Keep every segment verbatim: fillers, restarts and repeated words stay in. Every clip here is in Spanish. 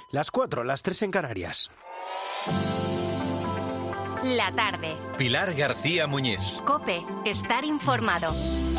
Las cuatro, las tres en Canarias. La tarde. Pilar García Muñiz. COPE. Estar informado.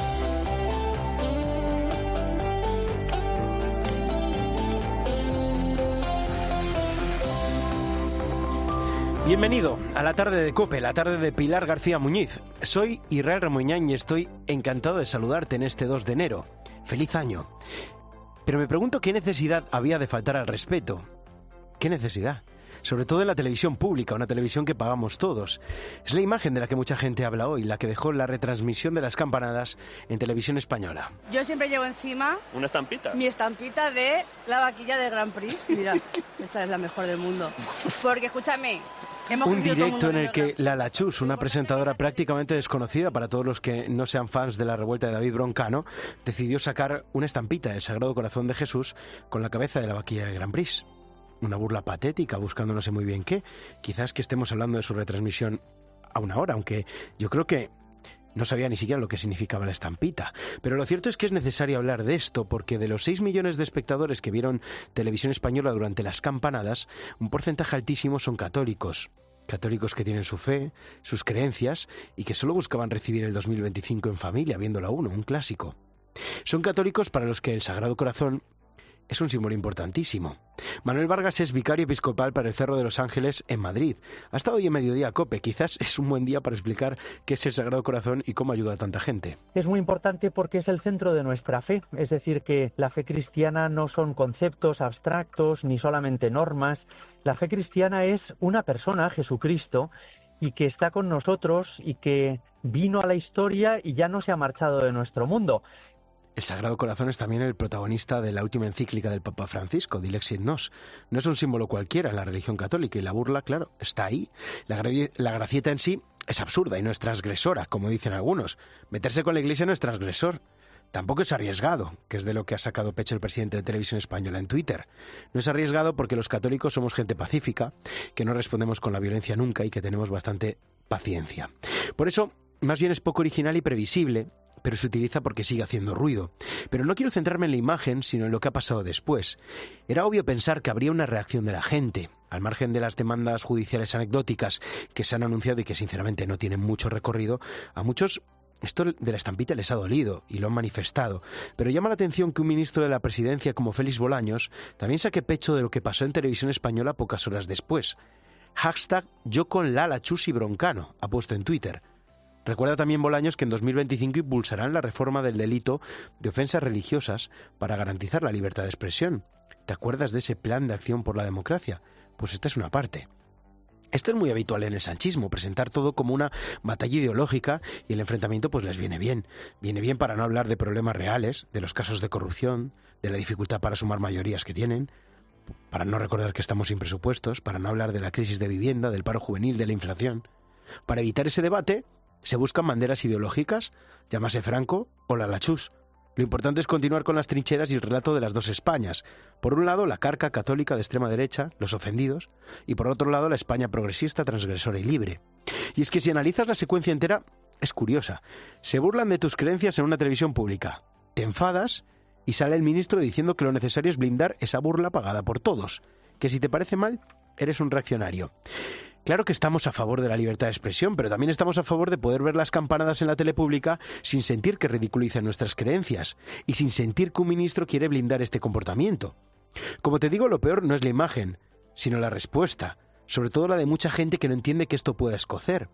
Bienvenido a la tarde de COPE, la tarde de Pilar García Muñiz. Soy Israel Remuñán y estoy encantado de saludarte en este dos de enero. ¡Feliz año! Pero me pregunto qué necesidad había de faltar al respeto. ¿Qué necesidad? Sobre todo en la televisión pública, una televisión que pagamos todos. Es la imagen de la que mucha gente habla hoy, la que dejó la retransmisión de las campanadas en televisión española. Yo siempre llevo encima... ¿Una estampita? Mi estampita de la vaquilla del Grand Prix. Mira, esta es la mejor del mundo. Porque, escúchame... Un directo en el que Lala Chus, una presentadora prácticamente desconocida para todos los que no sean fans de la revuelta de David Broncano, decidió sacar una estampita del Sagrado Corazón de Jesús con la cabeza de la vaquilla del Grand Prix. Una burla patética, buscando no sé muy bien qué. Quizás que estemos hablando de su retransmisión a una hora, aunque yo creo que no sabía ni siquiera lo que significaba la estampita. Pero lo cierto es que es necesario hablar de esto, porque de los seis millones de espectadores que vieron televisión española durante las campanadas, un porcentaje altísimo son católicos. Católicos que tienen su fe, sus creencias, y que solo buscaban recibir el dos mil veinticinco en familia, viéndola uno, un clásico. Son católicos para los que el Sagrado Corazón es un símbolo importantísimo. Manuel Vargas es vicario episcopal para el Cerro de los Ángeles en Madrid. Ha estado hoy en Mediodía COPE. Quizás es un buen día para explicar qué es el Sagrado Corazón y cómo ayuda a tanta gente. Es muy importante porque es el centro de nuestra fe. Es decir, que la fe cristiana no son conceptos abstractos ni solamente normas. La fe cristiana es una persona, Jesucristo, y que está con nosotros y que vino a la historia y ya no se ha marchado de nuestro mundo. El Sagrado Corazón es también el protagonista de la última encíclica del Papa Francisco, Dilexit Nos. No es un símbolo cualquiera en la religión católica y la burla, claro, está ahí. La, gra- la gracieta en sí es absurda y no es transgresora, como dicen algunos. Meterse con la Iglesia no es transgresor. Tampoco es arriesgado, que es de lo que ha sacado pecho el presidente de Televisión Española en Twitter. No es arriesgado porque los católicos somos gente pacífica, que no respondemos con la violencia nunca y que tenemos bastante paciencia. Por eso, más bien es poco original y previsible, pero se utiliza porque sigue haciendo ruido. Pero no quiero centrarme en la imagen, sino en lo que ha pasado después. Era obvio pensar que habría una reacción de la gente, al margen de las demandas judiciales anecdóticas que se han anunciado y que sinceramente no tienen mucho recorrido. A muchos esto de la estampita les ha dolido y lo han manifestado, pero llama la atención que un ministro de la presidencia como Félix Bolaños también saque pecho de lo que pasó en Televisión Española pocas horas después. Hashtag yo con Lala Chus y Broncano, ha puesto en Twitter. Recuerda también Bolaños que en dos mil veinticinco impulsarán la reforma del delito de ofensas religiosas para garantizar la libertad de expresión. ¿Te acuerdas de ese plan de acción por la democracia? Pues esta es una parte. Esto es muy habitual en el sanchismo, presentar todo como una batalla ideológica y el enfrentamiento pues les viene bien. Viene bien para no hablar de problemas reales, de los casos de corrupción, de la dificultad para sumar mayorías que tienen, para no recordar que estamos sin presupuestos, para no hablar de la crisis de vivienda, del paro juvenil, de la inflación. Para evitar ese debate se buscan banderas ideológicas, llámase Franco o Lala Chus. Lo importante es continuar con las trincheras y el relato de las dos Españas. Por un lado, la carca católica de extrema derecha, los ofendidos, y por otro lado, la España progresista, transgresora y libre. Y es que si analizas la secuencia entera, es curiosa. Se burlan de tus creencias en una televisión pública. Te enfadas y sale el ministro diciendo que lo necesario es blindar esa burla pagada por todos. Que si te parece mal, eres un reaccionario. Claro que estamos a favor de la libertad de expresión, pero también estamos a favor de poder ver las campanadas en la tele pública sin sentir que ridiculizan nuestras creencias y sin sentir que un ministro quiere blindar este comportamiento. Como te digo, lo peor no es la imagen, sino la respuesta, sobre todo la de mucha gente que no entiende que esto pueda escocer.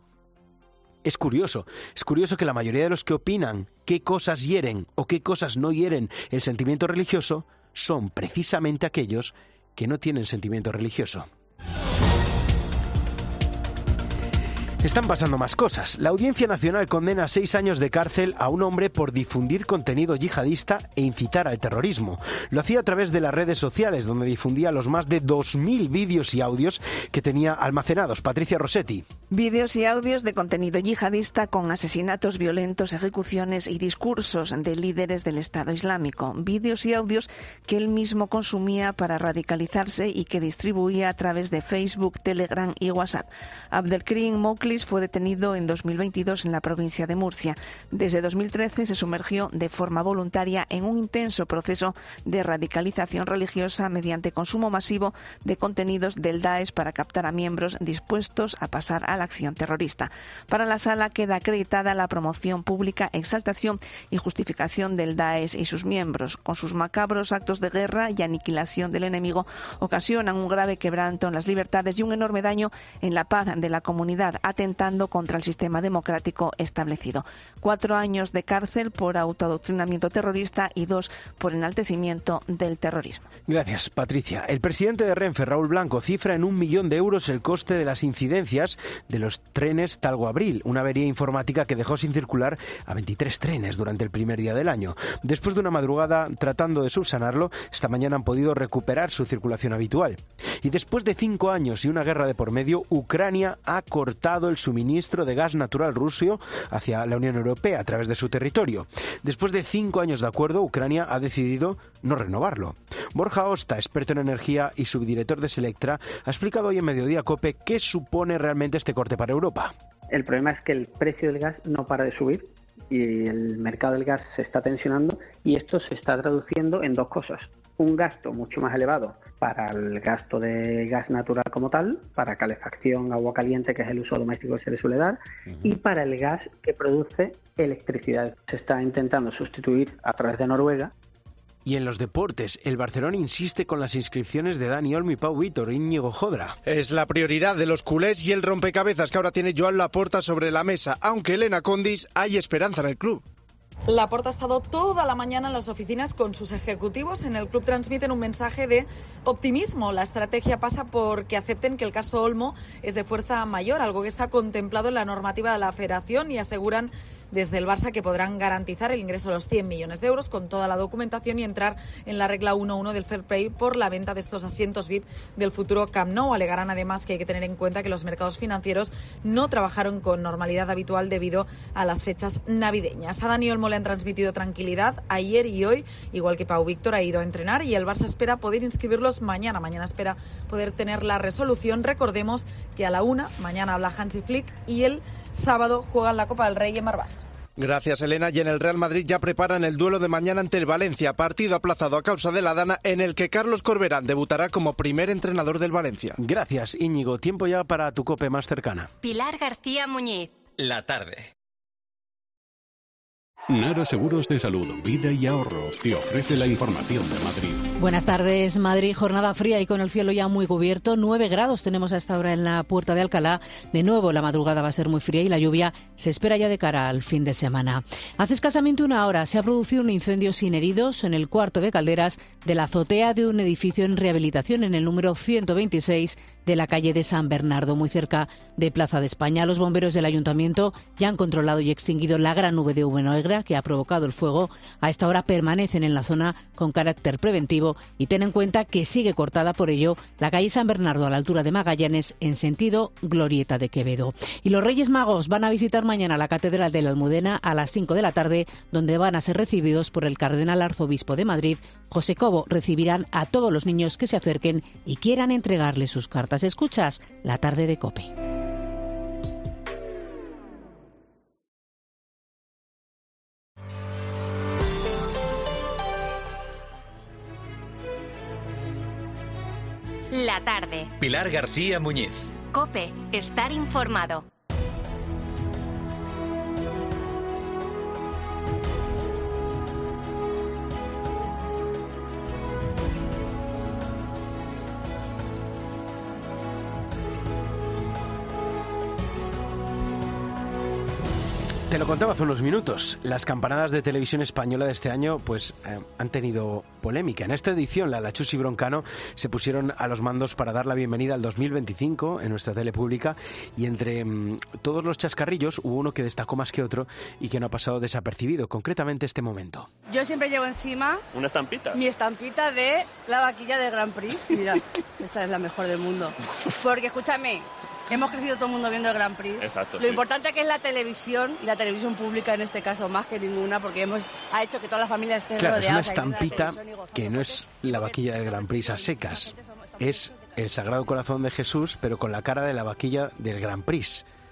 Es curioso, es curioso que la mayoría de los que opinan qué cosas hieren o qué cosas no hieren el sentimiento religioso son precisamente aquellos que no tienen sentimiento religioso. Están pasando más cosas. La Audiencia Nacional condena a seis años de cárcel a un hombre por difundir contenido yihadista e incitar al terrorismo. Lo hacía a través de las redes sociales, donde difundía los más de dos mil vídeos y audios que tenía almacenados. Patricia Rossetti. Vídeos y audios de contenido yihadista con asesinatos violentos, ejecuciones y discursos de líderes del Estado Islámico. Vídeos y audios que él mismo consumía para radicalizarse y que distribuía a través de Facebook, Telegram y WhatsApp. Abdelkrim Mouklid Félix fue detenido en dos mil veintidós en la provincia de Murcia. Desde dos mil trece se sumergió de forma voluntaria en un intenso proceso de radicalización religiosa mediante consumo masivo de contenidos del Daesh para captar a miembros dispuestos a pasar a la acción terrorista. Para la Sala queda acreditada la promoción pública, exaltación y justificación del Daesh y sus miembros. Con sus macabros actos de guerra y aniquilación del enemigo, ocasionan un grave quebranto en las libertades y un enorme daño en la paz de la comunidad, atentando contra el sistema democrático establecido. Cuatro años de cárcel por autoadoctrinamiento terrorista y dos por enaltecimiento del terrorismo. Gracias, Patricia. El presidente de Renfe, Raúl Blanco, cifra en un millón de euros el coste de las incidencias de los trenes Talgo-Abril, una avería informática que dejó sin circular a veintitrés trenes durante el primer día del año. Después de una madrugada tratando de subsanarlo, esta mañana han podido recuperar su circulación habitual. Y después de cinco años y una guerra de por medio, Ucrania ha cortado el suministro de gas natural ruso hacia la Unión Europea a través de su territorio. Después de cinco años de acuerdo, Ucrania ha decidido no renovarlo. Borja Osta, experto en energía y subdirector de Selectra, ha explicado hoy en Mediodía COPE qué supone realmente este corte para Europa. El problema es que el precio del gas no para de subir y el mercado del gas se está tensionando, y esto se está traduciendo en dos cosas. Un gasto mucho más elevado para el gasto de gas natural como tal, para calefacción, agua caliente, que es el uso doméstico que se le suele dar, uh-huh. y para el gas que produce electricidad. Se está intentando sustituir a través de Noruega. Y en los deportes, el Barcelona insiste con las inscripciones de Dani Olmo y Pau Vítor, Íñigo Jodra. Es la prioridad de los culés y el rompecabezas que ahora tiene Joan Laporta sobre la mesa, aunque Elena Condis, hay esperanza en el club. Laporta ha estado toda la mañana en las oficinas con sus ejecutivos. En el club transmiten un mensaje de optimismo. La estrategia pasa por que acepten que el caso Olmo es de fuerza mayor, algo que está contemplado en la normativa de la Federación, y aseguran desde el Barça que podrán garantizar el ingreso de los cien millones de euros con toda la documentación y entrar en la regla uno uno del fair play por la venta de estos asientos V I P del futuro Camp Nou. Alegarán además que hay que tener en cuenta que los mercados financieros no trabajaron con normalidad habitual debido a las fechas navideñas. A Dani Olmo le han transmitido tranquilidad ayer y hoy, igual que Pau Vítor ha ido a entrenar, y el Barça espera poder inscribirlos mañana. Mañana espera poder tener la resolución. Recordemos que a la una, mañana habla Hansi Flick y el sábado juegan la Copa del Rey en Marbastre. Gracias, Elena. Y en el Real Madrid ya preparan el duelo de mañana ante el Valencia, partido aplazado a causa de la Dana, en el que Carlos Corberán debutará como primer entrenador del Valencia. Gracias, Íñigo. Tiempo ya para tu COPE más cercana. Pilar García Muñiz. La tarde. Nara Seguros de Salud, Vida y Ahorro te ofrece la información de Madrid. Buenas tardes, Madrid. Jornada fría y con el cielo ya muy cubierto. nueve grados tenemos a esta hora en la Puerta de Alcalá. De nuevo, la madrugada va a ser muy fría y la lluvia se espera ya de cara al fin de semana. Hace escasamente una hora se ha producido un incendio sin heridos en el cuarto de calderas de la azotea de un edificio en rehabilitación en el número ciento veintiséis de la calle de San Bernardo, muy cerca de Plaza de España. Los bomberos del ayuntamiento ya han controlado y extinguido la gran nube de humo negra que ha provocado el fuego. A esta hora permanecen en la zona con carácter preventivo, y ten en cuenta que sigue cortada por ello la calle San Bernardo a la altura de Magallanes en sentido Glorieta de Quevedo. Y los Reyes Magos van a visitar mañana la Catedral de la Almudena a las cinco de la tarde, donde van a ser recibidos por el Cardenal Arzobispo de Madrid, José Cobo. Recibirán a todos los niños que se acerquen y quieran entregarles sus cartas. Escuchas La Tarde de COPE. La tarde. Pilar García Muñiz. COPE. Estar informado. Te lo contaba hace unos minutos. Las campanadas de televisión española de este año pues eh, han tenido polémica. En esta edición, la Chus y Broncano se pusieron a los mandos para dar la bienvenida al dos mil veinticinco en nuestra tele pública, y entre mmm, todos los chascarrillos hubo uno que destacó más que otro y que no ha pasado desapercibido, concretamente este momento. Yo siempre llevo encima... ¿Una estampita? Mi estampita de la vaquilla del Grand Prix. Mira, esta es la mejor del mundo. Porque, escúchame... Hemos crecido todo el mundo viendo el Grand Prix. Exacto, Lo sí. importante que es la televisión, y la televisión pública en este caso más que ninguna, porque hemos ha hecho que todas las familias estén claro, rodeadas. Claro, es una estampita que no es la vaquilla del Grand Prix a secas. Es el Sagrado Corazón de Jesús, pero con la cara de la vaquilla del Grand Prix.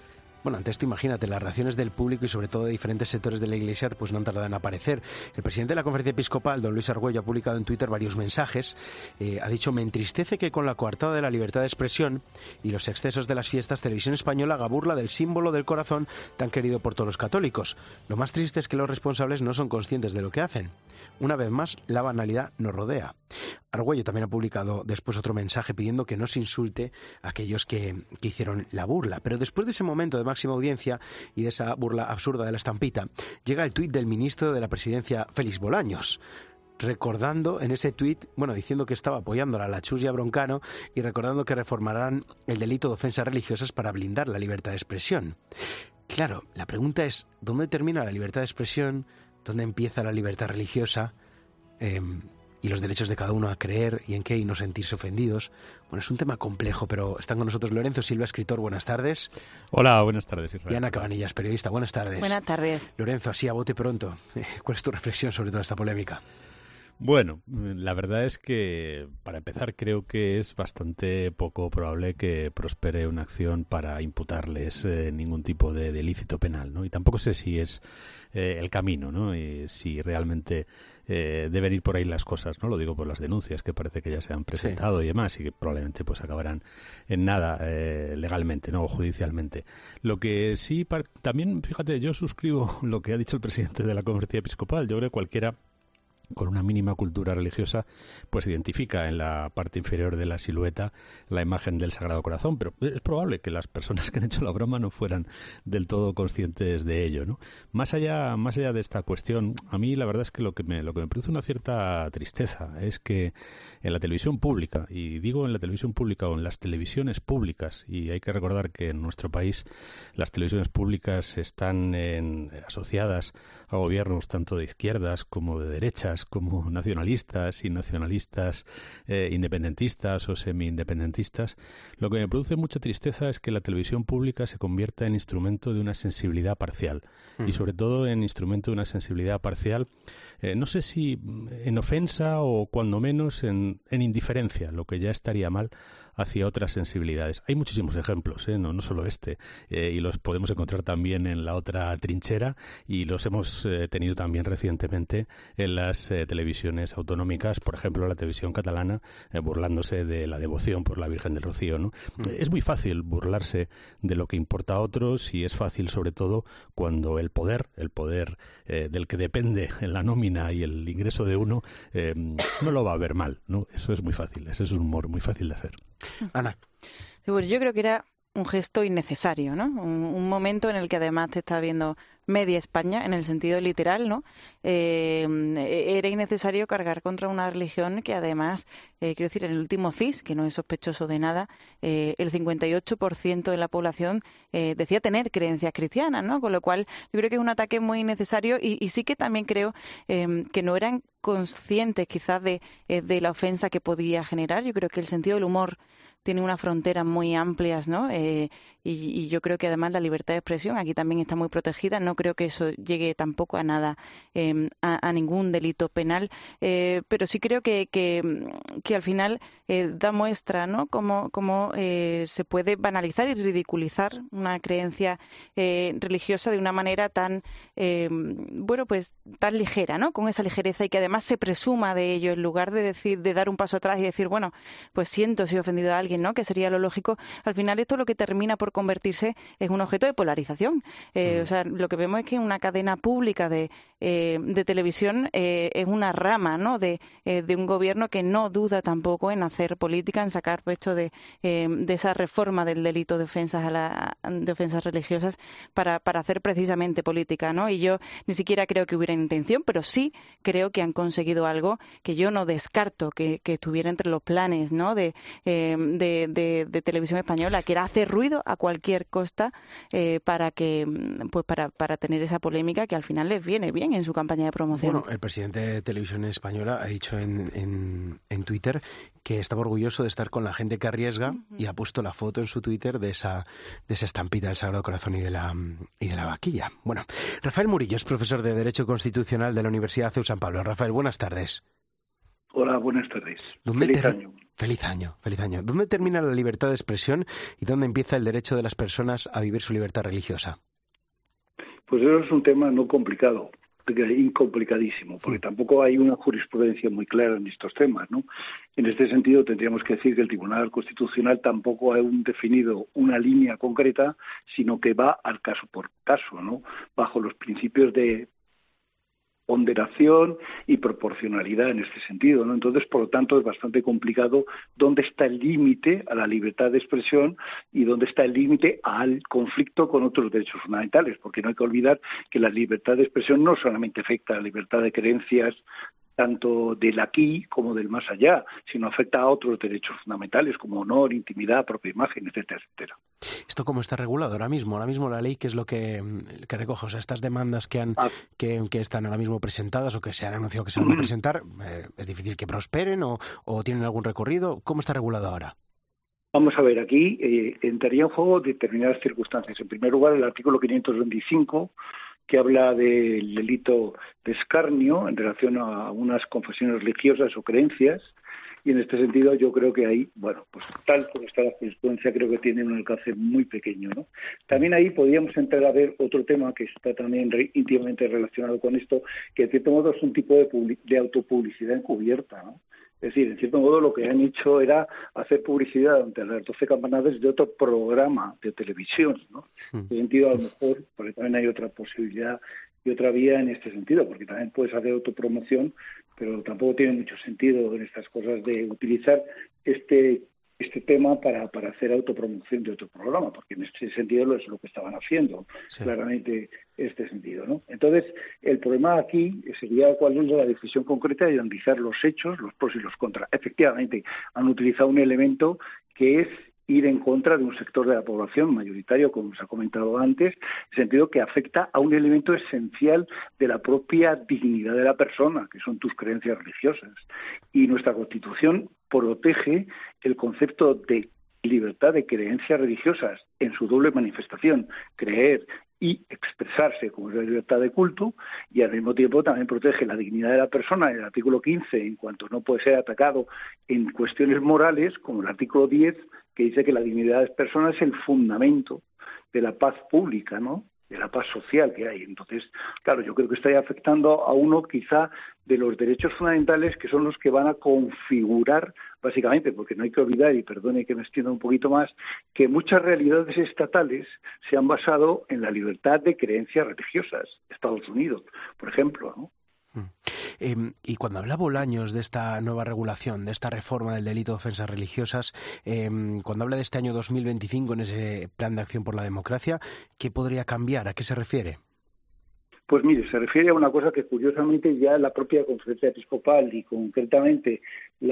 Bueno, ante esto imagínate, las reacciones del público y sobre todo de diferentes sectores de la Iglesia pues no han tardado en aparecer. El presidente de la Conferencia Episcopal, don Luis Argüello, ha publicado en Twitter varios mensajes. Eh, ha dicho: me entristece que con la coartada de la libertad de expresión y los excesos de las fiestas, Televisión Española haga burla del símbolo del corazón tan querido por todos los católicos. Lo más triste es que los responsables no son conscientes de lo que hacen. Una vez más, la banalidad nos rodea. Argüello también ha publicado después otro mensaje pidiendo que no se insulte a aquellos que, que hicieron la burla. Pero después de ese momento de máxima audiencia y de esa burla absurda de la estampita, llega el tuit del ministro de la Presidencia, Félix Bolaños, recordando en ese tuit, bueno, diciendo que estaba apoyando a la Chus y a Broncano y recordando que reformarán el delito de ofensas religiosas para blindar la libertad de expresión. Claro, la pregunta es, ¿dónde termina la libertad de expresión? ¿Dónde empieza la libertad religiosa? Eh, y los derechos de cada uno a creer y en qué y no sentirse ofendidos. Bueno, es un tema complejo, pero están con nosotros Lorenzo Silva, escritor. Buenas tardes. Hola, buenas tardes, Israel. Y Ana Cabanillas, periodista. Buenas tardes. Buenas tardes. Lorenzo, así a bote pronto, ¿cuál es tu reflexión sobre toda esta polémica? Bueno, la verdad es que, para empezar, creo que es bastante poco probable que prospere una acción para imputarles eh, ningún tipo de, de ilícito penal, ¿no? Y tampoco sé si es eh, el camino, ¿no? Y si realmente eh, deben ir por ahí las cosas, ¿no? Lo digo por las denuncias que parece que ya se han presentado sí. y demás, y que probablemente pues acabarán en nada eh, legalmente, ¿no? O judicialmente. Lo que sí, también, fíjate, yo suscribo lo que ha dicho el presidente de la Conferencia Episcopal. Yo creo que cualquiera con una mínima cultura religiosa, pues identifica en la parte inferior de la silueta la imagen del Sagrado Corazón, pero es probable que las personas que han hecho la broma no fueran del todo conscientes de ello, ¿no? Más allá, más allá de esta cuestión, a mí la verdad es que lo que me, lo que me produce una cierta tristeza es que en la televisión pública, y digo en la televisión pública o en las televisiones públicas, y hay que recordar que en nuestro país las televisiones públicas están en, asociadas a gobiernos tanto de izquierdas como de derechas, como nacionalistas y nacionalistas eh, independentistas o semi-independentistas, lo que me produce mucha tristeza es que la televisión pública se convierta en instrumento de una sensibilidad parcial uh-huh. y sobre todo en instrumento de una sensibilidad parcial, eh, no sé si en ofensa o cuando menos en, en indiferencia, lo que ya estaría mal, hacia otras sensibilidades. Hay muchísimos ejemplos, ¿eh? no, no solo este, eh, y los podemos encontrar también en la otra trinchera y los hemos eh, tenido también recientemente en las eh, televisiones autonómicas, por ejemplo la televisión catalana, eh, burlándose de la devoción por la Virgen del Rocío, ¿no? Mm. Es muy fácil burlarse de lo que importa a otros y es fácil sobre todo cuando el poder, el poder eh, del que depende en la nómina y el ingreso de uno, eh, no lo va a ver mal, ¿no? Eso es muy fácil, ese es un humor muy fácil de hacer. Ana. Sí, pues yo creo que era un gesto innecesario, ¿no? Un, un momento en el que además te está viendo media España, en el sentido literal, ¿no? Eh, era innecesario cargar contra una religión que además, eh, quiero decir, en el último C I S, que no es sospechoso de nada, eh, el cincuenta y ocho por ciento de la población eh, decía tener creencias cristianas, ¿no? Con lo cual yo creo que es un ataque muy innecesario y, y sí que también creo eh, que no eran conscientes quizás de, eh, de la ofensa que podía generar. Yo creo que el sentido del humor tiene unas fronteras muy amplias, ¿no? Eh, y, y yo creo que además la libertad de expresión aquí también está muy protegida. No creo que eso llegue tampoco a nada, eh, a, a ningún delito penal, eh, pero sí creo que, que, que al final eh, da muestra, ¿no? Cómo, cómo eh, se puede banalizar y ridiculizar una creencia eh, religiosa de una manera tan, eh, bueno, pues tan ligera, ¿no? Con esa ligereza y que además se presuma de ello en lugar de decir, de dar un paso atrás y decir, bueno, pues siento si he ofendido a alguien, ¿no? Que sería lo lógico. Al final esto lo que termina por convertirse es un objeto de polarización. Eh, mm. O sea, lo que vemos es que una cadena pública de, eh, de televisión eh, es una rama, ¿no? De, eh, de un gobierno que no duda tampoco en hacer política, en sacar pecho de, eh, de esa reforma del delito de ofensas a la, de ofensas religiosas para, para hacer precisamente política, ¿no? Y yo ni siquiera creo que hubiera intención, pero sí creo que han conseguido algo que yo no descarto que, que estuviera entre los planes, ¿no? De, eh, De, de, de Televisión Española, que era hacer ruido a cualquier costa eh, para que pues para, para tener esa polémica que al final les viene bien en su campaña de promoción. Bueno, el presidente de Televisión Española ha dicho en, en, en Twitter que estaba orgulloso de estar con la gente que arriesga uh-huh. y ha puesto la foto en su Twitter de esa, de esa estampita del Sagrado Corazón y de la y de la vaquilla. Bueno, Rafael Murillo es profesor de Derecho Constitucional de la Universidad C E U San Pablo. Rafael, buenas tardes. Hola, buenas tardes. Feliz ter... año. Feliz año, feliz año. ¿Dónde termina la libertad de expresión y dónde empieza el derecho de las personas a vivir su libertad religiosa? Pues eso es un tema no complicado, incomplicadísimo, porque tampoco hay una jurisprudencia muy clara en estos temas, ¿no? En este sentido, tendríamos que decir que el Tribunal Constitucional tampoco ha aún definido una línea concreta, sino que va al caso por caso, ¿no? Bajo los principios de ponderación y proporcionalidad en este sentido, ¿no? Entonces, por lo tanto, es bastante complicado dónde está el límite a la libertad de expresión y dónde está el límite al conflicto con otros derechos fundamentales, porque no hay que olvidar que la libertad de expresión no solamente afecta a la libertad de creencias tanto del aquí como del más allá, sino afecta a otros derechos fundamentales como honor, intimidad, propia imagen, etcétera, etcétera. ¿Esto cómo está regulado ahora mismo? Ahora mismo la ley, ¿qué es lo que, que recoge? O sea, estas demandas que han ah. que, que están ahora mismo presentadas o que se han anunciado que se van a presentar, eh, ¿es difícil que prosperen o, o tienen algún recorrido? ¿Cómo está regulado ahora? Vamos a ver, aquí eh, entraría en juego determinadas circunstancias. En primer lugar, el artículo quinientos veinticinco, que habla del delito de escarnio en relación a unas confesiones religiosas o creencias, y en este sentido yo creo que ahí, bueno, pues tal como está la jurisprudencia, creo que tiene un alcance muy pequeño, ¿no? También ahí podríamos entrar a ver otro tema que está también re, íntimamente relacionado con esto, que de cierto modo es un tipo de, public, de autopublicidad encubierta, ¿no? Es decir, en cierto modo lo que han hecho era hacer publicidad ante las doce campanadas de otro programa de televisión, ¿no? En ese sentido, a lo mejor, porque también hay otra posibilidad y otra vía en este sentido, porque también puedes hacer autopromoción, pero tampoco tiene mucho sentido en estas cosas de utilizar este este tema para, para hacer autopromoción de otro programa, porque en este sentido es lo que estaban haciendo, sí. Claramente este sentido, ¿no? Entonces, el problema aquí sería cuál es la decisión concreta de analizar los hechos, los pros y los contras. Efectivamente, han utilizado un elemento que es ir en contra de un sector de la población mayoritario, como se ha comentado antes, en el sentido que afecta a un elemento esencial de la propia dignidad de la persona, que son tus creencias religiosas. Y nuestra Constitución protege el concepto de libertad de creencias religiosas en su doble manifestación, creer y expresarse como es la libertad de culto, y al mismo tiempo también protege la dignidad de la persona en el artículo quince, en cuanto no puede ser atacado en cuestiones morales, como el artículo diez, que dice que la dignidad de las personas es el fundamento de la paz pública, ¿no?, de la paz social que hay. Entonces, claro, yo creo que está afectando a uno quizá de los derechos fundamentales que son los que van a configurar, básicamente, porque no hay que olvidar, y perdone que me extienda un poquito más, que muchas realidades estatales se han basado en la libertad de creencias religiosas. Estados Unidos, por ejemplo, ¿no? Eh, y cuando habla Bolaños de esta nueva regulación, de esta reforma del delito de ofensas religiosas, eh, cuando habla de este año dos mil veinticinco en ese plan de acción por la democracia, ¿qué podría cambiar? ¿A qué se refiere? Pues mire, se refiere a una cosa que curiosamente ya la propia Conferencia Episcopal y concretamente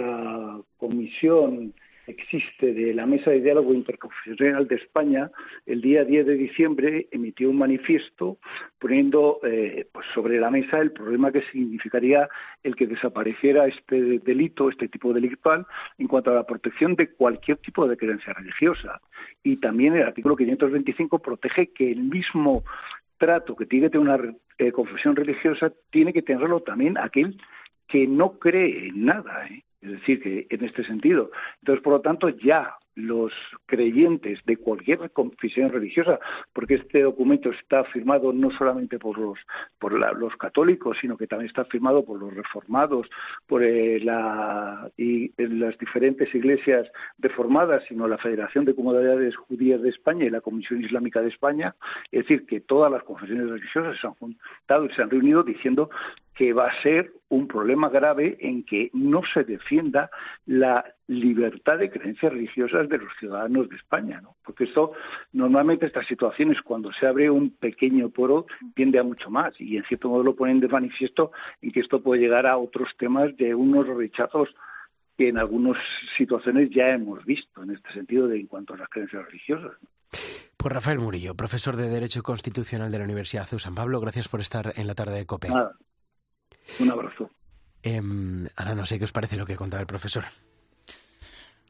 la Comisión existe de la Mesa de Diálogo Interconfesional de España, el día diez de diciembre emitió un manifiesto poniendo eh, pues sobre la mesa el problema que significaría el que desapareciera este delito, este tipo delictual, en cuanto a la protección de cualquier tipo de creencia religiosa. Y también el artículo quinientos veinticinco protege que el mismo trato que tiene que tener una eh, confesión religiosa tiene que tenerlo también aquel que no cree en nada, ¿eh? Es decir, que en este sentido. Entonces, por lo tanto, ya los creyentes de cualquier confesión religiosa, porque este documento está firmado no solamente por los por la, los católicos, sino que también está firmado por los reformados, por eh, la y las diferentes iglesias reformadas, sino la Federación de Comunidades Judías de España y la Comisión Islámica de España, es decir, que todas las confesiones religiosas se han juntado y se han reunido diciendo que va a ser un problema grave en que no se defienda la libertad de creencias religiosas de los ciudadanos de España, ¿no? Porque esto, normalmente estas situaciones, cuando se abre un pequeño poro, tiende a mucho más, y en cierto modo lo ponen de manifiesto en que esto puede llegar a otros temas de unos rechazos que en algunas situaciones ya hemos visto, en este sentido, de en cuanto a las creencias religiosas, ¿no? Pues Rafael Murillo, profesor de Derecho Constitucional de la Universidad C E U San Pablo, gracias por estar en la tarde de COPE. Nada. Un abrazo. Eh, ahora no sé qué os parece lo que contaba el profesor.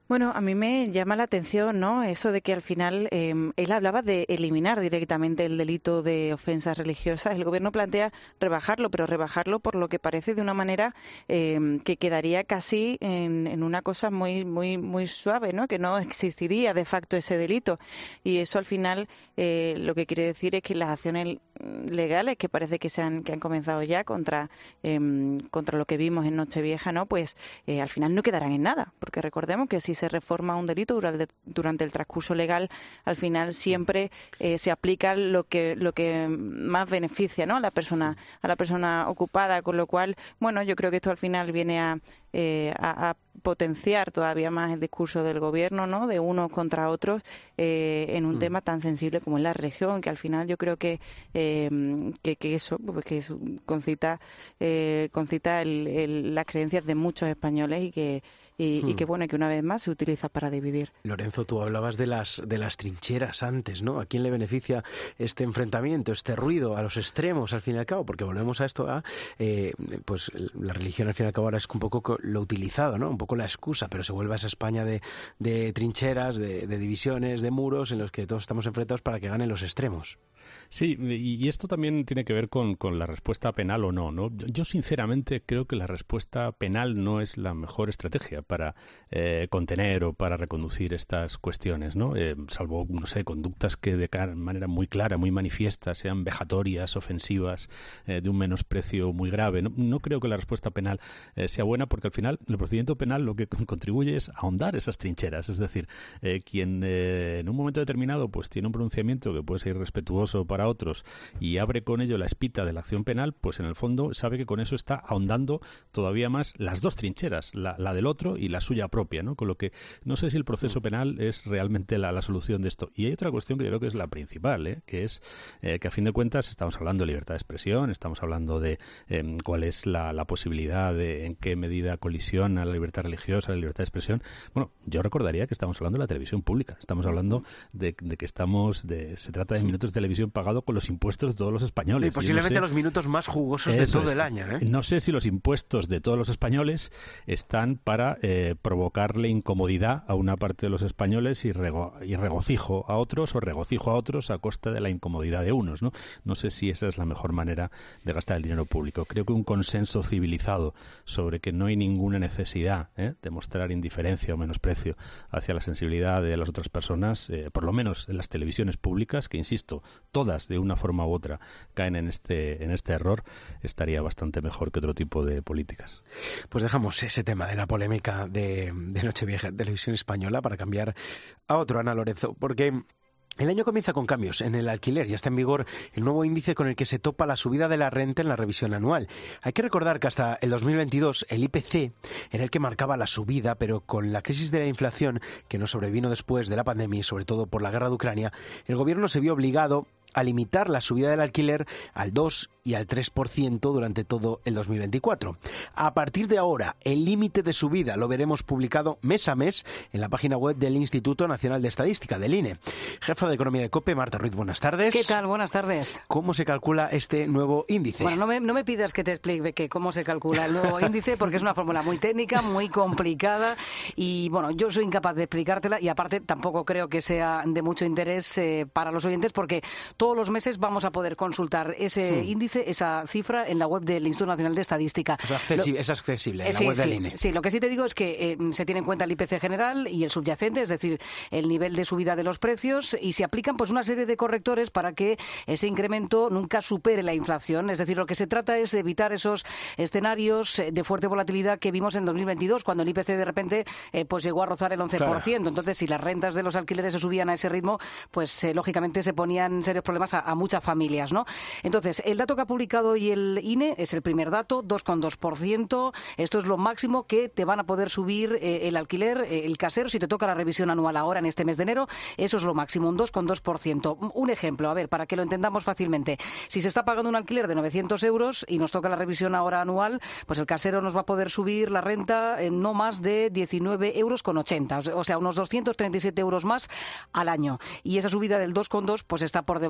Bueno, a mí me llama la atención, ¿no? Eso de que al final eh, él hablaba de eliminar directamente el delito de ofensas religiosas. El gobierno plantea rebajarlo, pero rebajarlo por lo que parece de una manera eh, que quedaría casi en, en una cosa muy, muy, muy suave, ¿no? Que no existiría de facto ese delito. Y eso al final eh, lo que quiere decir es que las acciones legales que parece que se han que han comenzado ya contra eh, contra lo que vimos en Nochevieja, ¿no? Pues eh, al final no quedarán en nada, porque recordemos que si se reforma un delito durante, durante el transcurso legal, al final siempre eh, se aplica lo que lo que más beneficia, ¿no? a la persona a la persona ocupada, con lo cual, bueno, yo creo que esto al final viene a eh, a, a potenciar todavía más el discurso del gobierno, ¿no? De unos contra otros eh, en un mm. tema tan sensible como es la religión, que al final yo creo que eh, que, que eso pues que eso concita eh, concita el, el, las creencias de muchos españoles y que y, hmm. y que bueno que una vez más se utiliza para dividir. Lorenzo, tú hablabas de las de las trincheras antes, ¿no? ¿A quién le beneficia este enfrentamiento, este ruido a los extremos al fin y al cabo? Porque volvemos a esto a eh, pues la religión al fin y al cabo ahora es un poco lo utilizado, ¿no? Un poco la excusa, pero se vuelve a esa España de, de trincheras, de, de divisiones, de muros en los que todos estamos enfrentados para que ganen los extremos. Sí, y esto también tiene que ver con, con la respuesta penal o no, ¿no? Yo sinceramente creo que la respuesta penal no es la mejor estrategia para eh, contener o para reconducir estas cuestiones, ¿no? Eh, salvo, no sé, conductas que de manera muy clara, muy manifiesta, sean vejatorias, ofensivas, eh, de un menosprecio muy grave. No, no creo que la respuesta penal eh, sea buena, porque al final el procedimiento penal lo que contribuye es ahondar esas trincheras. Es decir, eh, quien eh, en un momento determinado pues tiene un pronunciamiento que puede ser irrespetuoso para otros y abre con ello la espita de la acción penal, pues en el fondo sabe que con eso está ahondando todavía más las dos trincheras, la, la del otro y la suya propia, ¿no? Con lo que no sé si el proceso penal es realmente la, la solución de esto. Y hay otra cuestión que yo creo que es la principal, ¿eh? Que es eh, que a fin de cuentas estamos hablando de libertad de expresión, estamos hablando de eh, cuál es la, la posibilidad de en qué medida colisiona la libertad religiosa, la libertad de expresión. Bueno, yo recordaría que estamos hablando de la televisión pública, estamos hablando de, de que estamos, de se trata de minutos de televisión pagado con los impuestos de todos los españoles. Y posiblemente no sé, los minutos más jugosos de todo es. el año, ¿eh? No sé si los impuestos de todos los españoles están para eh, provocarle incomodidad a una parte de los españoles y, rego y regocijo a otros o regocijo a otros a costa de la incomodidad de unos, ¿no? No sé si esa es la mejor manera de gastar el dinero público. Creo que un consenso civilizado sobre que no hay ninguna necesidad ¿eh? de mostrar indiferencia o menosprecio hacia la sensibilidad de las otras personas, eh, por lo menos en las televisiones públicas, que insisto, todas de una forma u otra caen en este en este error, estaría bastante mejor que otro tipo de políticas. Pues dejamos ese tema de la polémica de, de Nochevieja en Televisión Española para cambiar a otro, Ana Lorenzo, porque el año comienza con cambios en el alquiler. Ya está en vigor el nuevo índice con el que se topa la subida de la renta en la revisión anual. Hay que recordar que hasta el dos mil veintidós el I P C era el que marcaba la subida, pero con la crisis de la inflación que nos sobrevino después de la pandemia y sobre todo por la guerra de Ucrania, el gobierno se vio obligado a limitar la subida del alquiler al dos y al tres por ciento durante todo el dos mil veinticuatro. A partir de ahora, el límite de subida lo veremos publicado mes a mes en la página web del Instituto Nacional de Estadística, del I N E. Jefa de Economía de COPE, Marta Ruiz, buenas tardes. ¿Qué tal? Buenas tardes. ¿Cómo se calcula este nuevo índice? Bueno, no me, no me pidas que te explique que cómo se calcula el nuevo índice, porque es una fórmula muy técnica, muy complicada, y bueno, yo soy incapaz de explicártela, y aparte tampoco creo que sea de mucho interés eh, para los oyentes, porque todos los meses vamos a poder consultar ese sí. índice, esa cifra, en la web del Instituto Nacional de Estadística. O sea, accesi- lo, es accesible en sí, la web sí, del I N E. Sí, lo que sí te digo es que eh, se tiene en cuenta el I P C general y el subyacente, es decir, el nivel de subida de los precios, y se aplican pues una serie de correctores para que ese incremento nunca supere la inflación. Es decir, lo que se trata es de evitar esos escenarios de fuerte volatilidad que vimos en dos mil veintidós, cuando el I P C de repente eh, pues llegó a rozar el once por ciento. Claro. Entonces, si las rentas de los alquileres se subían a ese ritmo, pues eh, lógicamente se ponían serios problemas a, a muchas familias, ¿no? Entonces, el dato que ha publicado hoy el I N E es el primer dato, dos coma dos por ciento. Esto es lo máximo que te van a poder subir eh, el alquiler, eh, el casero, si te toca la revisión anual ahora en este mes de enero. Eso es lo máximo, un dos coma dos por ciento. Un ejemplo, a ver, para que lo entendamos fácilmente. Si se está pagando un alquiler de novecientos euros y nos toca la revisión ahora anual, pues el casero nos va a poder subir la renta en no más de diecinueve euros con ochenta, o sea, unos doscientos treinta y siete euros más al año. Y esa subida del dos coma dos pues está por debajo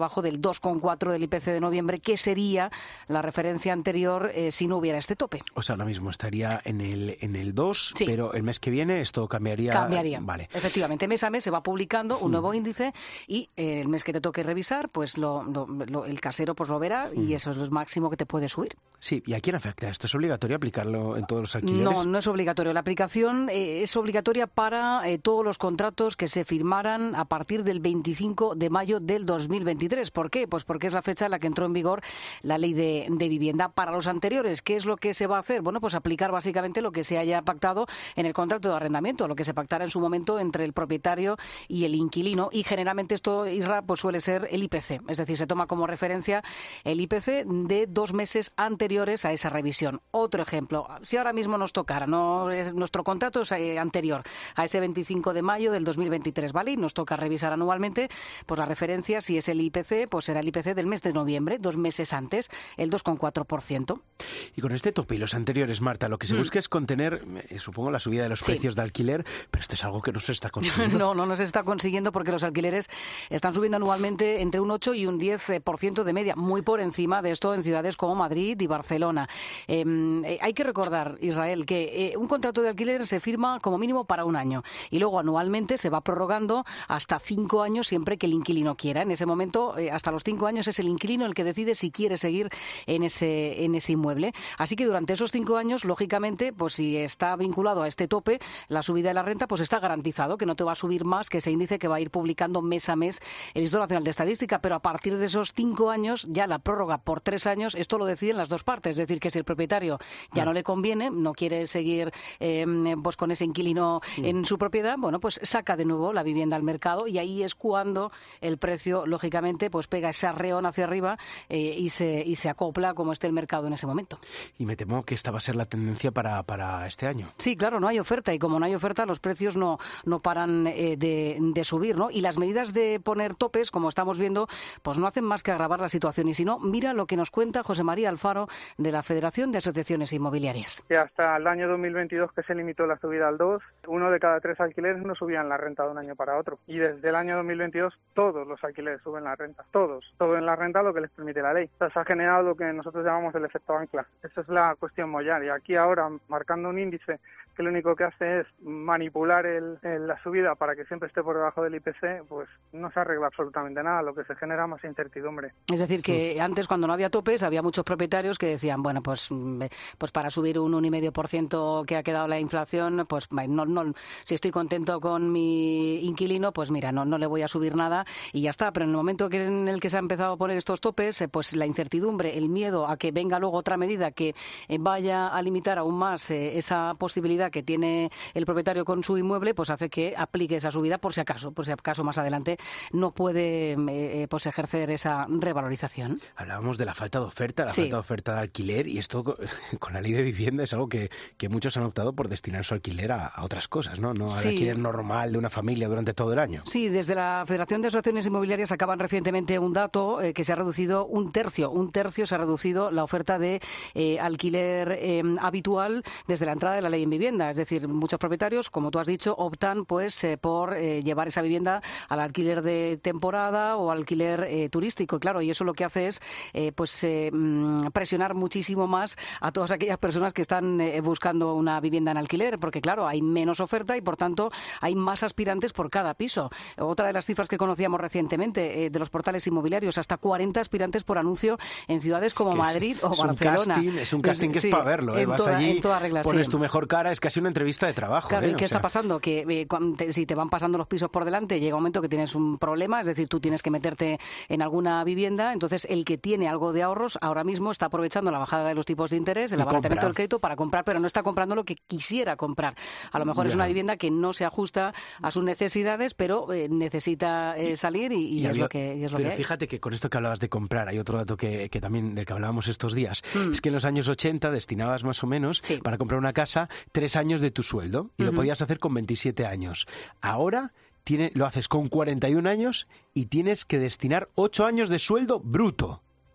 debajo del dos coma cuatro del I P C de noviembre, que sería la referencia anterior eh, si no hubiera este tope. O sea, ahora mismo estaría en el, en el dos, sí. pero el mes que viene esto cambiaría. Cambiaría. Vale. Efectivamente, mes a mes se va publicando un nuevo índice y eh, el mes que te toque revisar, pues lo, lo, lo, el casero pues lo verá y eso es lo máximo que te puede subir. Sí, ¿y a quién afecta esto? ¿Es obligatorio aplicarlo en todos los alquileres? No, no es obligatorio. La aplicación eh, es obligatoria para eh, todos los contratos que se firmaran a partir del veinticinco de mayo del dos mil veintitrés. ¿Por qué? Pues porque es la fecha en la que entró en vigor la ley de, de vivienda. Para los anteriores, ¿qué es lo que se va a hacer? Bueno, pues aplicar básicamente lo que se haya pactado en el contrato de arrendamiento, lo que se pactara en su momento entre el propietario y el inquilino. Y generalmente esto, Isra, pues suele ser el I P C. Es decir, se toma como referencia el I P C de dos meses anteriores a esa revisión. Otro ejemplo, si ahora mismo nos tocara, no es, nuestro contrato es eh, anterior a ese veinticinco de mayo del dos mil veintitrés, ¿vale? Y nos toca revisar anualmente, pues la referencia, si es el I P C, pues será el I P C del mes de noviembre, dos meses antes, el dos coma cuatro por ciento. Y con este tope y los anteriores, Marta, lo que se busca mm. es contener, eh, supongo, la subida de los sí. precios de alquiler, pero esto es algo que no se está consiguiendo. No, no, no se está consiguiendo porque los alquileres están subiendo anualmente entre un ocho y un diez por ciento de media, muy por encima de esto en ciudades como Madrid y Barcelona. Eh, eh, hay que recordar, Israel, que eh, un contrato de alquiler se firma como mínimo para un año y luego anualmente se va prorrogando hasta cinco años siempre que el inquilino quiera. En ese momento, eh, hasta los cinco años es el inquilino el que decide si quiere seguir en ese, en ese inmueble. Así que durante esos cinco años, lógicamente, pues si está vinculado a este tope, la subida de la renta, pues está garantizado que no te va a subir más que ese índice que va a ir publicando mes a mes el Instituto Nacional de Estadística, pero a partir de esos cinco años, ya la prórroga por tres años, esto lo deciden las dos partes. Es decir, que si el propietario ya no le conviene, no quiere seguir eh, pues con ese inquilino sí. en su propiedad, bueno, pues saca de nuevo la vivienda al mercado y ahí es cuando el precio, lógicamente, pues pega ese arreón hacia arriba eh, y, se, y se acopla como esté el mercado en ese momento. Y me temo que esta va a ser la tendencia para, para este año. Sí, claro, no hay oferta y como no hay oferta, los precios no, no paran eh, de, de subir, ¿no? Y las medidas de poner topes, como estamos viendo, pues no hacen más que agravar la situación. Y si no, mira lo que nos cuenta José María Alfaro de la Federación de Asociaciones Inmobiliarias. Que hasta el año dos mil veintidós, que se limitó la subida al dos, uno de cada tres alquileres no subían la renta de un año para otro. Y desde el año dos mil veintidós todos los alquileres suben la renta. Todos. Suben la renta lo que les permite la ley. Entonces ha generado lo que nosotros llamamos el efecto ancla. Esa es la cuestión mollar. Y aquí ahora, marcando un índice que lo único que hace es manipular el, el, la subida para que siempre esté por debajo del I P C, pues no se arregla absolutamente nada. Lo que se genera más incertidumbre. Es decir, que sí. antes cuando no había topes había muchos propietarios que decían, bueno, pues, pues para subir un uno coma cinco por ciento que ha quedado la inflación, pues no, no, si estoy contento con mi inquilino, pues mira, no, no le voy a subir nada y ya está. Pero en el momento que en el que se ha empezado a poner estos topes, pues la incertidumbre, el miedo a que venga luego otra medida que vaya a limitar aún más eh, esa posibilidad que tiene el propietario con su inmueble, pues hace que aplique esa subida por si acaso, por si acaso más adelante no puede eh, pues ejercer esa revalorización. Hablábamos de la falta de oferta, la sí. falta de oferta de alquiler y esto con la ley de vivienda es algo que, que muchos han optado por destinar su alquiler a, a otras cosas, ¿no? No al sí. alquiler normal de una familia durante todo el año. Sí, desde la Federación de Asociaciones Inmobiliarias acaban recientemente un dato eh, que se ha reducido un tercio, un tercio se ha reducido la oferta de eh, alquiler eh, habitual desde la entrada de la ley en vivienda. Es decir, muchos propietarios, como tú has dicho, optan pues eh, por eh, llevar esa vivienda al alquiler de temporada o alquiler eh, turístico. Y claro, y eso lo que hace es eh, pues eh, presionar muchísimo más a todas aquellas personas que están eh, buscando una vivienda en alquiler, porque claro, hay menos oferta y por tanto hay más aspirantes por cada piso. Otra de las cifras que conocíamos recientemente eh, de los portales inmobiliarios, hasta cuarenta aspirantes por anuncio en ciudades como es que Madrid es, o es Barcelona. Un casting, es un casting que sí, es para verlo. Eh. Vas toda, allí, regla, pones sí. tu mejor cara, es casi una entrevista de trabajo. Claro, ¿eh? ¿y qué o está sea... pasando? Que eh, cuando te, si te van pasando los pisos por delante, llega un momento que tienes un problema, es decir, tú tienes que meterte en alguna vivienda, entonces el que tiene algo de ahorros ahora mismo está aprovechando la bajada de los tipos de interés, el abaratamiento del crédito para comprar, pero no está comprando lo que quisiera comprar. A lo mejor ya. es una vivienda que no se ajusta a sus necesidades, pero eh, necesita eh, salir y, y, y es había, lo que, y es lo pero que fíjate hay. que con esto que hablabas de comprar, hay otro dato que, que también del que hablábamos estos días, mm. es que en los años ochenta destinabas más o menos sí. para comprar una casa tres años de tu sueldo y uh-huh. lo podías hacer con veintisiete años. Ahora tiene, lo haces con cuarenta y un años y tienes que destinar ocho años de sueldo bruto.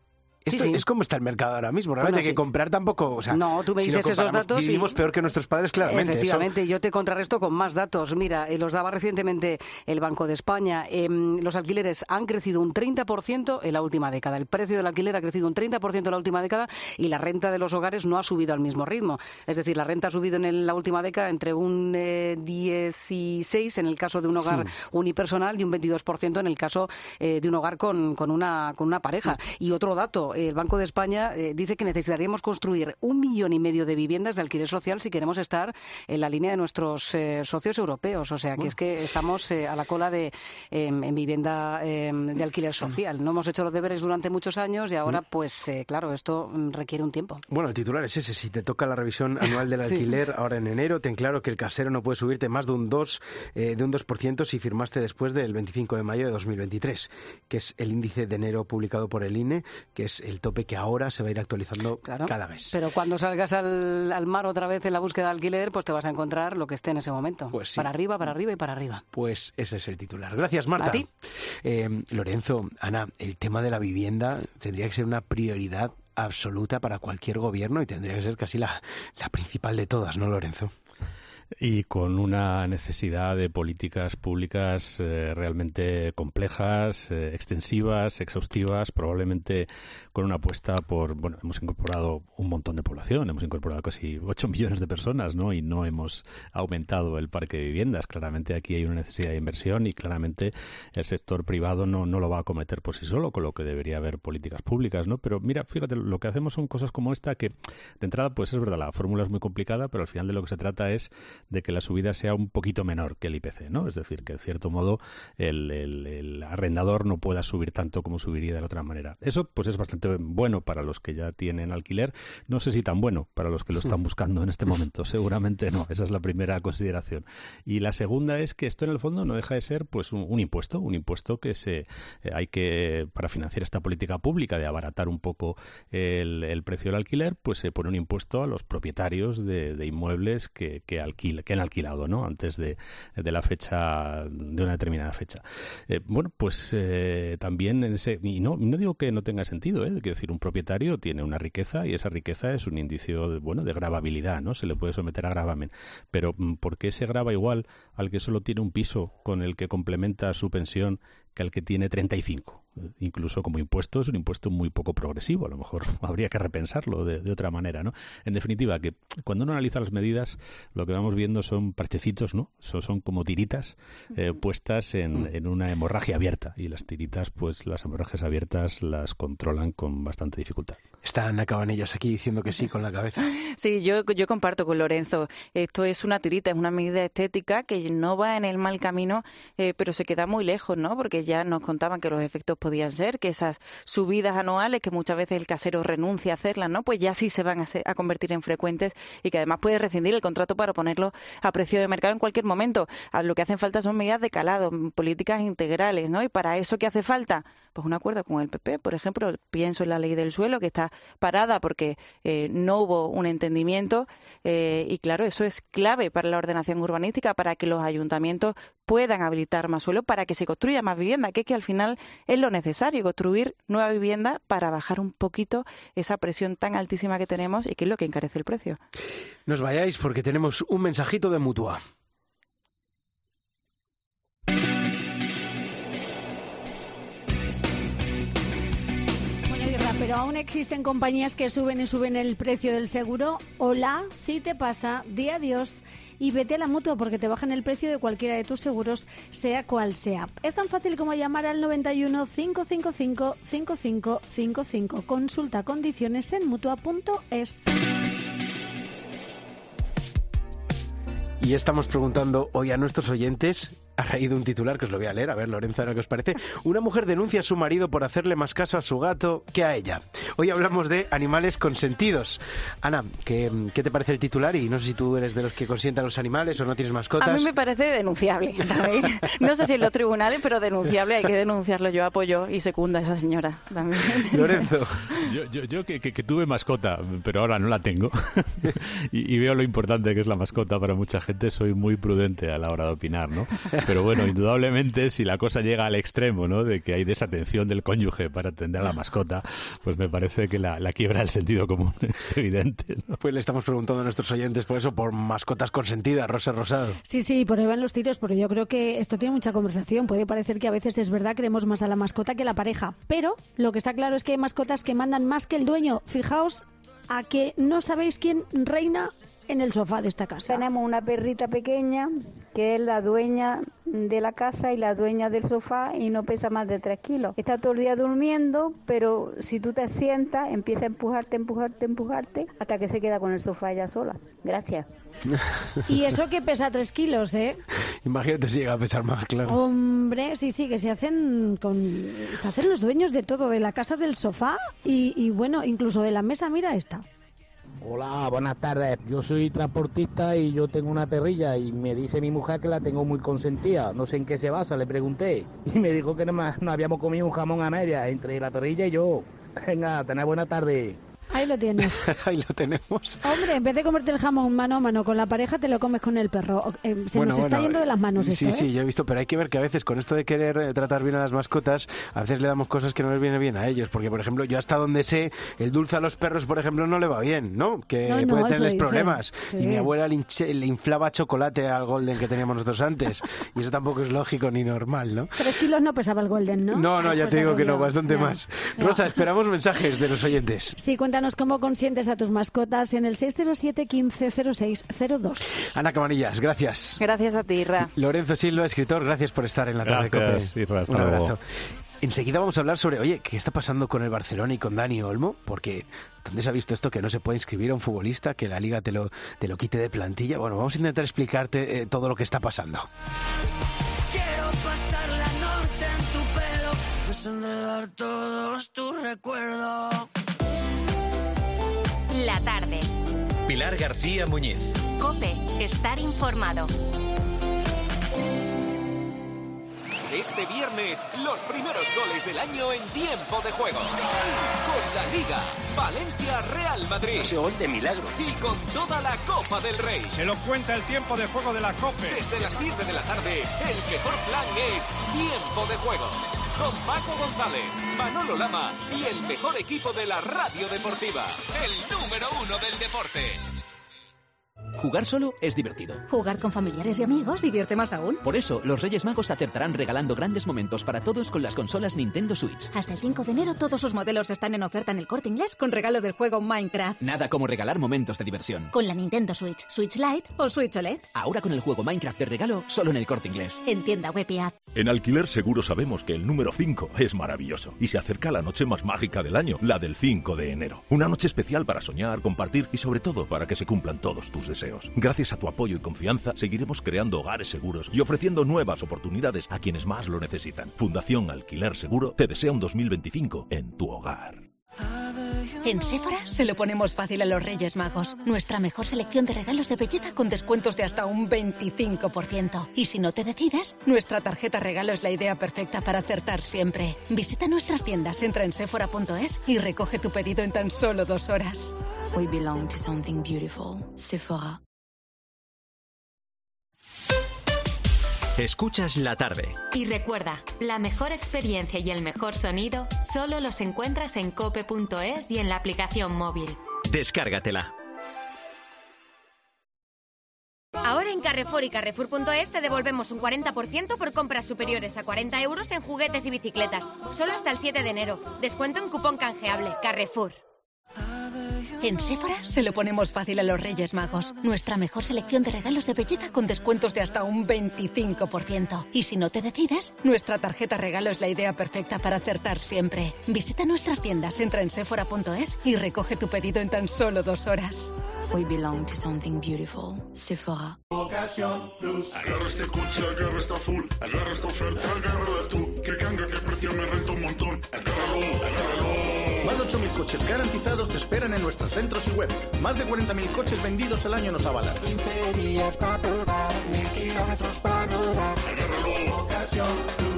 Esto sí, sí. es como está el mercado ahora mismo. Realmente Bueno, hay sí. que comprar tampoco... O sea, no, tú me si dices esos datos y... Vivimos peor que nuestros padres, claramente. Efectivamente, eso... yo te contrarresto con más datos. Mira, eh, los daba recientemente el Banco de España. Eh, los alquileres han crecido un treinta por ciento en la última década. El precio del alquiler ha crecido un treinta por ciento en la última década y la renta de los hogares no ha subido al mismo ritmo. Es decir, la renta ha subido en el, la última década entre un eh, dieciséis en el caso de un hogar Sí. unipersonal y un veintidós por ciento en el caso eh, de un hogar con, con, una, con una pareja. Y otro dato, el Banco de España eh, dice que necesitaríamos construir un millón y medio de viviendas de alquiler social si queremos estar en la línea de nuestros eh, socios europeos. O sea, que Bueno. es que estamos eh, a la cola de eh, en vivienda eh, de alquiler social. No hemos hecho los deberes durante muchos años y ahora, pues eh, claro, esto mm, requiere un tiempo. Bueno, el titular es ese. Si te toca la revisión anual del Sí. alquiler ahora en enero, ten claro que el casero no puede subirte más de un dos, eh, de un dos por ciento si firmaste después del veinticinco de mayo de dos mil veintitrés, que es el índice de enero publicado por el I N E, que es el tope que ahora se va a ir actualizando Claro. cada mes. Pero cuando salgas al, al mar otra vez en la búsqueda de alquiler, pues te vas a encontrar lo que esté en ese momento. Pues sí. Para arriba, para arriba y para arriba. Pues ese es el titular. Gracias, Marta. ¿A ti? Eh, Lorenzo, Ana, el tema de la vivienda tendría que ser una prioridad absoluta para cualquier gobierno y tendría que ser casi la, la principal de todas, ¿no, Lorenzo? Y con una necesidad de políticas públicas eh, realmente complejas, eh, extensivas, exhaustivas, probablemente con una apuesta por, bueno, hemos incorporado un montón de población, hemos incorporado casi ocho millones de personas, ¿no? Y no hemos aumentado el parque de viviendas. Claramente aquí hay una necesidad de inversión y claramente el sector privado no, no lo va a acometer por sí solo, con lo que debería haber políticas públicas, ¿no? Pero mira, fíjate, lo que hacemos son cosas como esta que, de entrada, pues es verdad, la fórmula es muy complicada, pero al final de lo que se trata es de que la subida sea un poquito menor que el I P C, ¿no? Es decir, que en cierto modo el, el, el arrendador no pueda subir tanto como subiría de la otra manera. Eso pues es bastante bueno para los que ya tienen alquiler. No sé si tan bueno para los que lo están buscando en este momento. Seguramente no. Esa es la primera consideración. Y la segunda es que esto en el fondo no deja de ser pues un, un impuesto, un impuesto que se eh, hay que, para financiar esta política pública de abaratar un poco el, el precio del alquiler, pues se pone un impuesto a los propietarios de, de inmuebles que, que alquila, que han alquilado, ¿no? Antes de, de la fecha, de una determinada fecha. Eh, bueno, pues eh, también en ese, y no, no digo que no tenga sentido, ¿eh? Quiero decir, un propietario tiene una riqueza y esa riqueza es un indicio de, bueno, de gravabilidad, ¿no? Se le puede someter a gravamen. Pero ¿por qué se grava igual al que solo tiene un piso con el que complementa su pensión que al que tiene treinta y cinco? Incluso como impuesto es un impuesto muy poco progresivo. A lo mejor habría que repensarlo de, de otra manera, ¿no? En definitiva, que cuando uno analiza las medidas, lo que vamos viendo son parchecitos, ¿no? Son, son como tiritas eh, puestas en, en una hemorragia abierta. Y las tiritas, pues las hemorragias abiertas las controlan con bastante dificultad. Están Cabanillas aquí diciendo que sí con la cabeza. Sí, yo, yo comparto con Lorenzo. Esto es una tirita, es una medida estética que no va en el mal camino, eh, pero se queda muy lejos, ¿no? Porque ya nos contaban que los efectos podían ser que esas subidas anuales, que muchas veces el casero renuncia a hacerlas, ¿no? Pues ya sí se van a, hacer, a convertir en frecuentes y que además puede rescindir el contrato para ponerlo a precio de mercado en cualquier momento. A lo que hacen falta son medidas de calado, políticas integrales, ¿no? Y para eso, ¿qué hace falta? Pues un acuerdo con el P P, por ejemplo. Pienso en la ley del suelo, que está parada porque eh, no hubo un entendimiento eh, y claro, eso es clave para la ordenación urbanística, para que los ayuntamientos puedan habilitar más suelo, para que se construya más vivienda, que es que al final es lo necesario, construir nueva vivienda para bajar un poquito esa presión tan altísima que tenemos y que es lo que encarece el precio. No os vayáis porque tenemos un mensajito de Mutua. Pero aún existen compañías que suben y suben el precio del seguro. Hola, si te pasa, di adiós y vete a la Mutua porque te bajan el precio de cualquiera de tus seguros, sea cual sea. Es tan fácil como llamar al noventa y uno, cinco cinco cinco, cinco cinco cinco cinco. Consulta condiciones en mutua punto es. Y estamos preguntando hoy a nuestros oyentes, a raíz de un titular que os lo voy a leer, a ver, Lorenzo, ¿qué os parece? Una mujer denuncia a su marido por hacerle más caso a su gato que a ella. Hoy hablamos de animales consentidos. Ana, ¿qué, qué te parece el titular? Y no sé si tú eres de los que consientan los animales o no tienes mascotas. A mí me parece denunciable también. No sé si en los tribunales, pero denunciable, hay que denunciarlo. Yo apoyo y secundo a esa señora también. Lorenzo. Yo, yo, yo que, que, que tuve mascota, pero ahora no la tengo. y, y veo lo importante que es la mascota para mucha gente, soy muy prudente a la hora de opinar, ¿no? Pero bueno, indudablemente, si la cosa llega al extremo, ¿no?, de que hay desatención del cónyuge para atender a la mascota, pues me parece que la, la quiebra del sentido común es evidente, ¿no? Pues le estamos preguntando a nuestros oyentes por eso, por mascotas consentidas, Rosa Rosado. Sí, sí, por ahí van los tiros, pero yo creo que esto tiene mucha conversación. Puede parecer que a veces es verdad, queremos más a la mascota que a la pareja, pero lo que está claro es que hay mascotas que mandan más que el dueño. Fijaos a que no sabéis quién reina en el sofá de esta casa. Tenemos una perrita pequeña que es la dueña de la casa y la dueña del sofá y no pesa más de tres kilos. Está todo el día durmiendo, pero si tú te sientas, empieza a empujarte, empujarte, empujarte, hasta que se queda con el sofá ella sola. Gracias. Y eso que pesa tres kilos, ¿eh? Imagínate si llega a pesar más, claro. Hombre, sí, sí, que se hacen con, se hacen los dueños de todo, de la casa, del sofá y, y bueno, incluso de la mesa. Mira esta. Hola, buenas tardes. Yo soy transportista y yo tengo una perrilla y me dice mi mujer que la tengo muy consentida. No sé en qué se basa, le pregunté. Y me dijo que no, no habíamos comido un jamón a media entre la perrilla y yo. Venga, tened buena tarde. Ahí lo tienes. Ahí lo tenemos. Hombre, en vez de comerte el jamón mano a mano con la pareja, te lo comes con el perro. Eh, se bueno, nos está bueno, yendo de las manos esto, Sí, ¿eh? sí, yo he visto, pero hay que ver que a veces con esto de querer eh, tratar bien a las mascotas, a veces le damos cosas que no les viene bien a ellos. Porque, por ejemplo, yo hasta donde sé, el dulce a los perros, por ejemplo, no le va bien, ¿no? Que No, no, puede eso tenerles dice. problemas. Sí. Y mi abuela le, hinche- le inflaba chocolate al Golden que teníamos nosotros antes. Y eso tampoco es lógico ni normal, ¿no? Tres kilos no pesaba el Golden, ¿no? No, no, ya Después te digo de que no, aquello. bastante Ya, más. ya. Rosa, esperamos mensajes de los oyentes. Sí, cuéntanos cómo consientes a tus mascotas en el seis cero siete, quince, cero seis cero dos. Ana Cabanillas, gracias. Gracias a ti, Isra. Lorenzo Silva, escritor, gracias por estar en la tarde. Gracias, Cope. Isra, hasta Un luego. abrazo. Enseguida vamos a hablar sobre, oye, ¿qué está pasando con el Barcelona y con Dani Olmo? Porque, ¿dónde se ha visto esto que no se puede inscribir a un futbolista, que la Liga te lo, te lo quite de plantilla? Bueno, vamos a intentar explicarte eh, todo lo que está pasando. Quiero pasar la noche en tu pelo, desenredar todos tus recuerdos. La tarde. Pilar García Muñiz. COPE. Estar informado. Este viernes, los primeros goles del año en tiempo de juego. Con la Liga, Valencia Real Madrid. Ese gol de milagro. Y con toda la Copa del Rey. Se lo cuenta el tiempo de juego de la COPE. Desde las siete de la tarde, el mejor plan es tiempo de juego. Con Paco González, Manolo Lama y el mejor equipo de la radio deportiva. El número uno del deporte. Jugar solo es divertido. Jugar con familiares y amigos divierte más aún. Por eso, los Reyes Magos acertarán regalando grandes momentos para todos con las consolas Nintendo Switch. Hasta el cinco de enero todos sus modelos están en oferta en El Corte Inglés con regalo del juego Minecraft. Nada como regalar momentos de diversión. Con la Nintendo Switch, Switch Lite o Switch O L E D. Ahora con el juego Minecraft de regalo, solo en El Corte Inglés. En tienda web y app. En Alquiler Seguro sabemos que el número cinco es maravilloso y se acerca la noche más mágica del año, la del cinco de enero. Una noche especial para soñar, compartir y sobre todo para que se cumplan todos tus deseos. Gracias a tu apoyo y confianza, seguiremos creando hogares seguros y ofreciendo nuevas oportunidades a quienes más lo necesitan. Fundación Alquiler Seguro te desea un dos mil veinticinco en tu hogar. En Sephora se lo ponemos fácil a los Reyes Magos. Nuestra mejor selección de regalos de belleza con descuentos de hasta un veinticinco por ciento. Y si no te decides, nuestra tarjeta regalo es la idea perfecta para acertar siempre. Visita nuestras tiendas, entra en sephora punto es y recoge tu pedido en tan solo dos horas. We belong to something beautiful. Sephora. Escuchas la tarde. Y recuerda, la mejor experiencia y el mejor sonido solo los encuentras en cope punto es y en la aplicación móvil. Descárgatela. Ahora en Carrefour y Carrefour punto es te devolvemos un cuarenta por ciento por compras superiores a cuarenta euros en juguetes y bicicletas. Solo hasta el siete de enero. Descuento en cupón canjeable. Carrefour. En Sephora se lo ponemos fácil a los Reyes Magos. Nuestra mejor selección de regalos de belleza con descuentos de hasta un veinticinco por ciento. Y si no te decides, nuestra tarjeta regalo es la idea perfecta para acertar siempre. Visita nuestras tiendas, entra en sephora punto es y recoge tu pedido en tan solo dos horas. We belong to something beautiful. Sephora. Ocasión Plus. Agarra este coche, agarra esta full. Agarra esta oferta, agárrala tú. Que ganga, que precio me renta un montón. Agárralo, agárralo. Más de ocho mil coches garantizados te esperan en nuestros centros y web. Más de cuarenta mil coches vendidos al año nos avalan. quince días para probar, mil kilómetros para rodar. Agárralo. Ocasión Plus.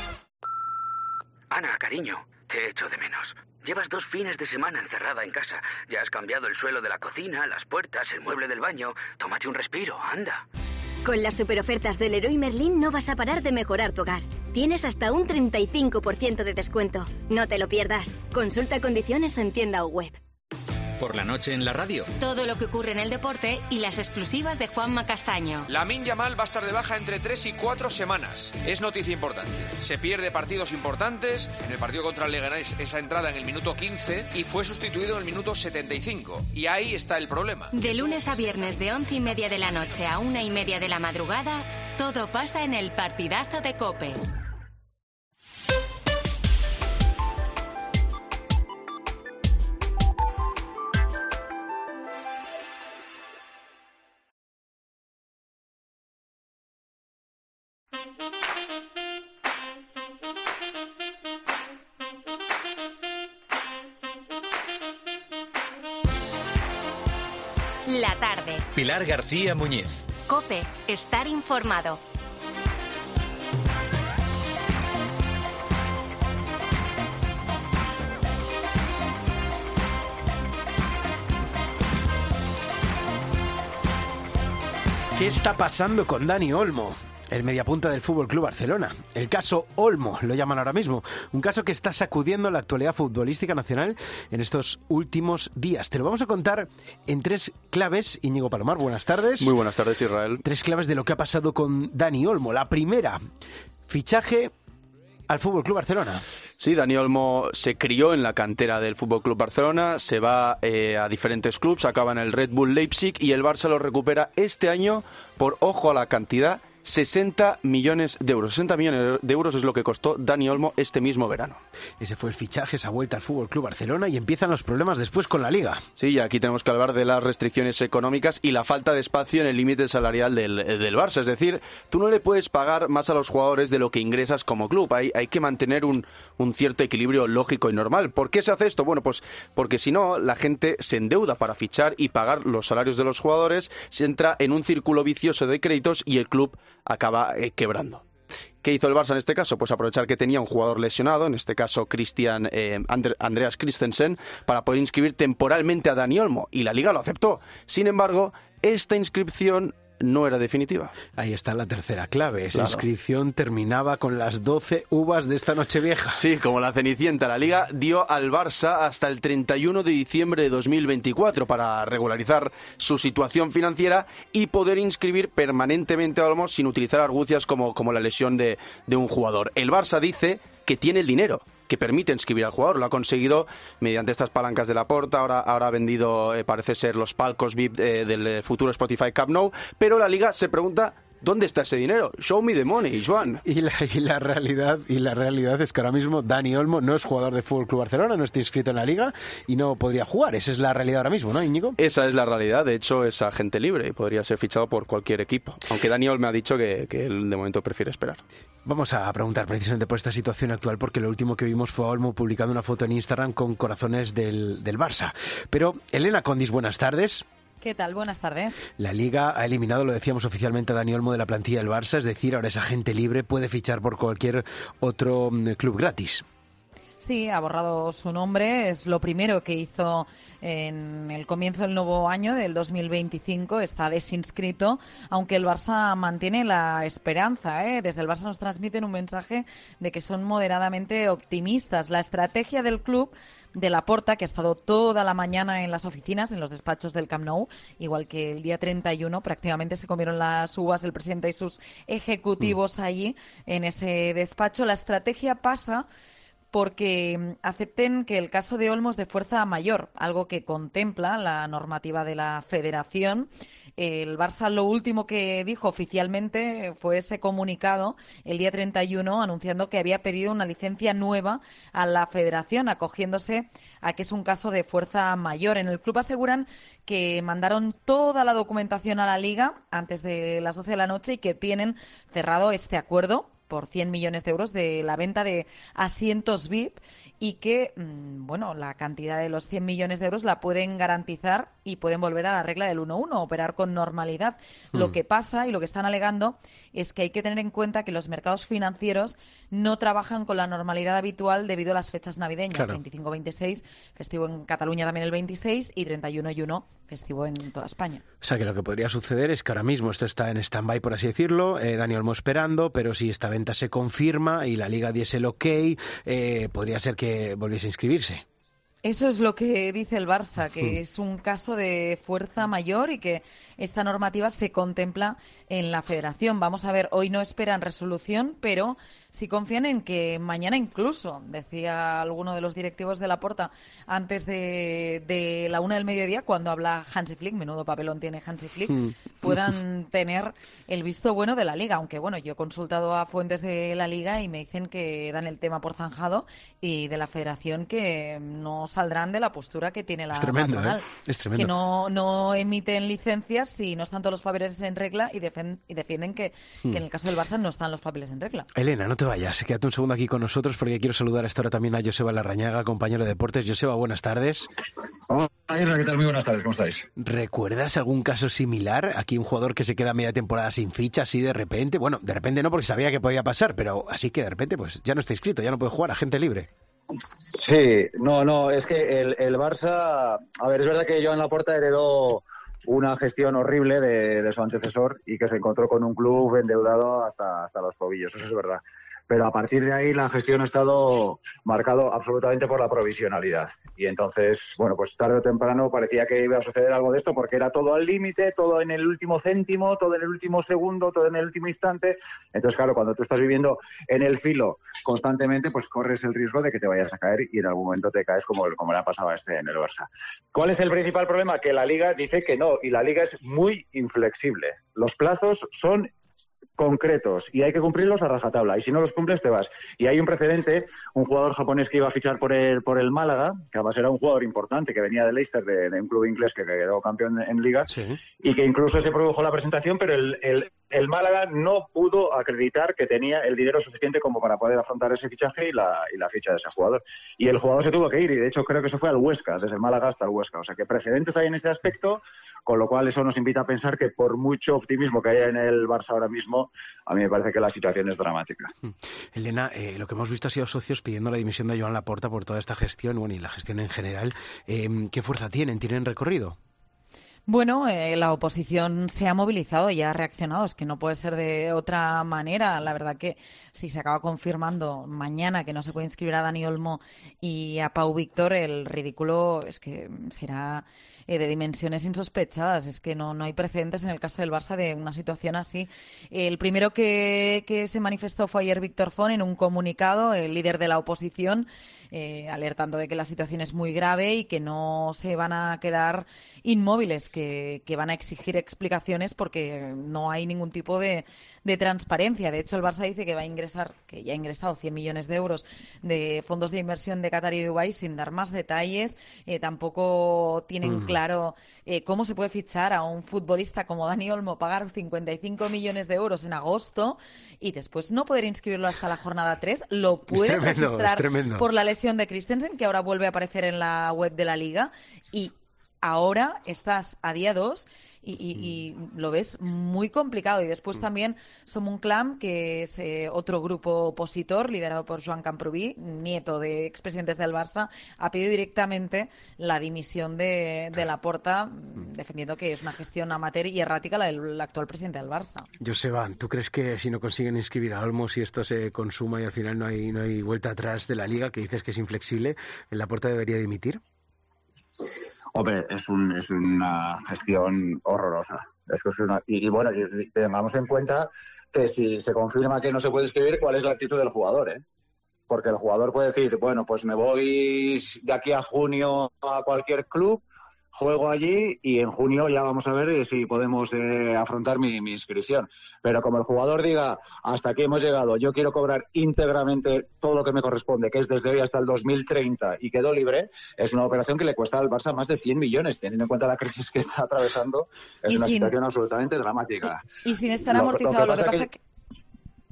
Ana, cariño, te echo de menos. Llevas dos fines de semana encerrada en casa. Ya has cambiado el suelo de la cocina, las puertas, el mueble del baño. Tómate un respiro, anda. Con las superofertas del Leroy Merlin no vas a parar de mejorar tu hogar. Tienes hasta un treinta y cinco por ciento de descuento. No te lo pierdas. Consulta condiciones en tienda o web. Por la noche en la radio. Todo lo que ocurre en el deporte y las exclusivas de Juanma Castaño. Lamine Yamal va a estar de baja entre tres y cuatro semanas. Es noticia importante. Se pierde partidos importantes. En el partido contra el Leganés, esa entrada en el minuto quince y fue sustituido en el minuto setenta y cinco. Y ahí está el problema. De lunes a viernes de once y media de la noche a una y media de la madrugada, todo pasa en el partidazo de COPE. La tarde. Pilar García Muñiz. COPE. Estar informado. ¿Qué está pasando con Dani Olmo, el mediapunta del Fútbol Club Barcelona? El caso Olmo, lo llaman ahora mismo. Un caso que está sacudiendo la actualidad futbolística nacional en estos últimos días. Te lo vamos a contar en tres claves. Íñigo Palomar, buenas tardes. Muy buenas tardes, Israel. Tres claves de lo que ha pasado con Dani Olmo. La primera, fichaje al Fútbol Club Barcelona. Sí, Dani Olmo se crió en la cantera del Fútbol Club Barcelona, se va eh, a diferentes clubes, acaba en el Red Bull Leipzig y el Barça lo recupera este año por, ojo a la cantidad, sesenta millones de euros. sesenta millones de euros es lo que costó Dani Olmo este mismo verano. Ese fue el fichaje, esa vuelta al Fútbol Club Barcelona, y empiezan los problemas después con la Liga. Sí, y aquí tenemos que hablar de las restricciones económicas y la falta de espacio en el límite salarial del, del Barça. Es decir, tú no le puedes pagar más a los jugadores de lo que ingresas como club. Hay, hay que mantener un, un cierto equilibrio lógico y normal. ¿Por qué se hace esto? Bueno, pues porque si no, la gente se endeuda para fichar y pagar los salarios de los jugadores, se entra en un círculo vicioso de créditos y el club acaba eh, quebrando. ¿Qué hizo el Barça en este caso? Pues aprovechar que tenía un jugador lesionado, en este caso Christian, eh, Andre, Andreas Christensen, para poder inscribir temporalmente a Dani Olmo, y la Liga lo aceptó. Sin embargo, esta inscripción no era definitiva. Ahí está la tercera clave. Esa Claro. inscripción terminaba con las doce uvas de esta Nochevieja. Sí, como la Cenicienta. La Liga dio al Barça hasta el treinta y uno de diciembre de dos mil veinticuatro para regularizar su situación financiera y poder inscribir permanentemente a Olmo sin utilizar argucias como, como la lesión de, de un jugador. El Barça dice que tiene el dinero que permite inscribir al jugador. Lo ha conseguido mediante estas palancas de Laporta. Ahora, ahora ha vendido, eh, parece ser, los palcos V I P eh, del futuro Spotify Camp Nou. Pero la Liga se pregunta, ¿dónde está ese dinero? Show me the money, Joan. Y la, y la realidad y la realidad es que ahora mismo Dani Olmo no es jugador de Fútbol Club Barcelona, no está inscrito en la Liga y no podría jugar. Esa es la realidad ahora mismo, ¿no, Íñigo? Esa es la realidad. De hecho, es agente libre y podría ser fichado por cualquier equipo. Aunque Dani Olmo ha dicho que, que él de momento prefiere esperar. Vamos a preguntar precisamente por esta situación actual, porque lo último que vimos fue a Olmo publicando una foto en Instagram con corazones del, del Barça. Pero, Elena Condis, buenas tardes. ¿Qué tal? Buenas tardes. La Liga ha eliminado, lo decíamos oficialmente, a Dani Olmo de la plantilla del Barça, es decir, ahora es agente libre, puede fichar por cualquier otro club gratis. Sí, ha borrado su nombre, es lo primero que hizo en el comienzo del nuevo año, del dos mil veinticinco, está desinscrito, aunque el Barça mantiene la esperanza, ¿eh? Desde el Barça nos transmiten un mensaje de que son moderadamente optimistas. La estrategia del club, de Laporta, que ha estado toda la mañana en las oficinas, en los despachos del Camp Nou, igual que el día treinta y uno, prácticamente se comieron las uvas el presidente y sus ejecutivos allí en ese despacho. La estrategia pasa porque acepten que el caso de Olmo es de fuerza mayor, algo que contempla la normativa de la Federación. El Barça lo último que dijo oficialmente fue ese comunicado el día treinta y uno anunciando que había pedido una licencia nueva a la Federación, acogiéndose a que es un caso de fuerza mayor. En el club aseguran que mandaron toda la documentación a la Liga antes de las doce de la noche y que tienen cerrado este acuerdo por cien millones de euros de la venta de asientos V I P y que, bueno, la cantidad de los cien millones de euros la pueden garantizar y pueden volver a la regla del uno uno, operar con normalidad. Mm. Lo que pasa y lo que están alegando es que hay que tener en cuenta que los mercados financieros no trabajan con la normalidad habitual debido a las fechas navideñas, claro. veinticinco veintiséis, festivo en Cataluña también el veintiséis y treinta y uno y uno, festivo en toda España. O sea que lo que podría suceder es que ahora mismo esto está en stand-by, por así decirlo, eh, Dani Olmo esperando, pero si esta venta se confirma y la Liga diese el ok, eh, podría ser que volviese a inscribirse. Eso es lo que dice el Barça, que es un caso de fuerza mayor y que esta normativa se contempla en la Federación. Vamos a ver, hoy no esperan resolución, pero sí confían en que mañana incluso, decía alguno de los directivos de Laporta antes de, de la una del mediodía, cuando habla Hansi Flick, menudo papelón tiene Hansi Flick, puedan tener el visto bueno de la Liga. Aunque bueno, yo he consultado a fuentes de la Liga y me dicen que dan el tema por zanjado y de la Federación que no saldrán de la postura que tiene la es tremendo, patronal, ¿eh? Es tremendo. Que no, no emiten licencias si no están todos los papeles en regla y, defen- y defienden que, hmm. que en el caso del Barça no están los papeles en regla. Elena, no te vayas, quédate un segundo aquí con nosotros porque quiero saludar a esta hora también a Joseba Larrañaga, compañero de deportes. Joseba, buenas tardes. Hola, ¿qué tal? Muy buenas tardes, ¿cómo estáis? ¿Recuerdas algún caso similar? Aquí un jugador que se queda media temporada sin ficha, así de repente, bueno, de repente no porque sabía que podía pasar, pero así que de repente pues ya no está inscrito, ya no puede jugar, agente libre. Sí, no, no, es que el, el Barça, a ver, es verdad que Joan Laporta heredó una gestión horrible de, de su antecesor y que se encontró con un club endeudado hasta, hasta los tobillos, eso es verdad. Pero a partir de ahí la gestión ha estado marcado absolutamente por la provisionalidad. Y entonces, bueno, pues tarde o temprano parecía que iba a suceder algo de esto porque era todo al límite, todo en el último céntimo, todo en el último segundo, todo en el último instante. Entonces, claro, cuando tú estás viviendo en el filo constantemente, pues corres el riesgo de que te vayas a caer y en algún momento te caes como, como le ha pasado a este en el Barça. ¿Cuál es el principal problema? Que la Liga dice que no, y la Liga es muy inflexible. Los plazos son concretos y hay que cumplirlos a rajatabla y si no los cumples te vas. Y hay un precedente, un jugador japonés que iba a fichar por el por el Málaga, que además era un jugador importante que venía de Leicester, de, de un club inglés que quedó campeón en, en Liga, sí. Y que incluso se produjo la presentación, pero el, el el Málaga no pudo acreditar que tenía el dinero suficiente como para poder afrontar ese fichaje y la, y la ficha de ese jugador. Y el jugador se tuvo que ir, y de hecho creo que se fue al Huesca, desde el Málaga hasta el Huesca. O sea que precedentes hay en este aspecto, con lo cual eso nos invita a pensar que por mucho optimismo que haya en el Barça ahora mismo, a mí me parece que la situación es dramática. Elena, eh, lo que hemos visto ha sido socios pidiendo la dimisión de Joan Laporta por toda esta gestión, bueno, y la gestión en general. Eh, ¿Qué fuerza tienen? ¿Tienen recorrido? Bueno, eh, la oposición se ha movilizado y ha reaccionado. Es que no puede ser de otra manera. La verdad que si se acaba confirmando mañana que no se puede inscribir a Dani Olmo y a Pau Víctor, el ridículo es que será eh, de dimensiones insospechadas. Es que no, no hay precedentes en el caso del Barça de una situación así. El primero que, que se manifestó fue ayer Víctor Font en un comunicado, el líder de la oposición, eh, alertando de que la situación es muy grave y que no se van a quedar inmóviles, que, que van a exigir explicaciones porque no hay ningún tipo de, de transparencia. De hecho, el Barça dice que va a ingresar, que ya ha ingresado cien millones de euros de fondos de inversión de Qatar y Dubái sin dar más detalles. Eh, tampoco tienen mm. claro eh, cómo se puede fichar a un futbolista como Dani Olmo, pagar cincuenta y cinco millones de euros en agosto y después no poder inscribirlo hasta la jornada tres. Lo puede es tremendo, registrar por la lesión de Christensen, que ahora vuelve a aparecer en la web de la Liga, y ahora estás a día dos y, y, y lo ves muy complicado. Y después también Som Clam, que es eh, otro grupo opositor liderado por Joan Camprubí, nieto de expresidentes del Barça, ha pedido directamente la dimisión de, de Laporta, defendiendo que es una gestión amateur y errática la del actual presidente del Barça. Joseba, ¿tú crees que si no consiguen inscribir a Olmo, si esto se consuma y al final no hay, no hay vuelta atrás de la Liga, que dices que es inflexible, Laporta debería dimitir? Hombre, es, un, es una gestión horrorosa. Es que es una, y, y bueno, y tengamos en cuenta que si se confirma que no se puede inscribir, ¿cuál es la actitud del jugador? ¿eh? Porque el jugador puede decir, bueno, pues me voy de aquí a junio a cualquier club, juego allí y en junio ya vamos a ver si podemos eh, afrontar mi, mi inscripción. Pero como el jugador diga, hasta aquí hemos llegado, yo quiero cobrar íntegramente todo lo que me corresponde, que es desde hoy hasta el dos mil treinta, y quedo libre, es una operación que le cuesta al Barça más de cien millones, teniendo en cuenta la crisis que está atravesando. Es y una sin, situación absolutamente dramática. Y, y sin estar amortizado, lo, lo que pasa es que... que...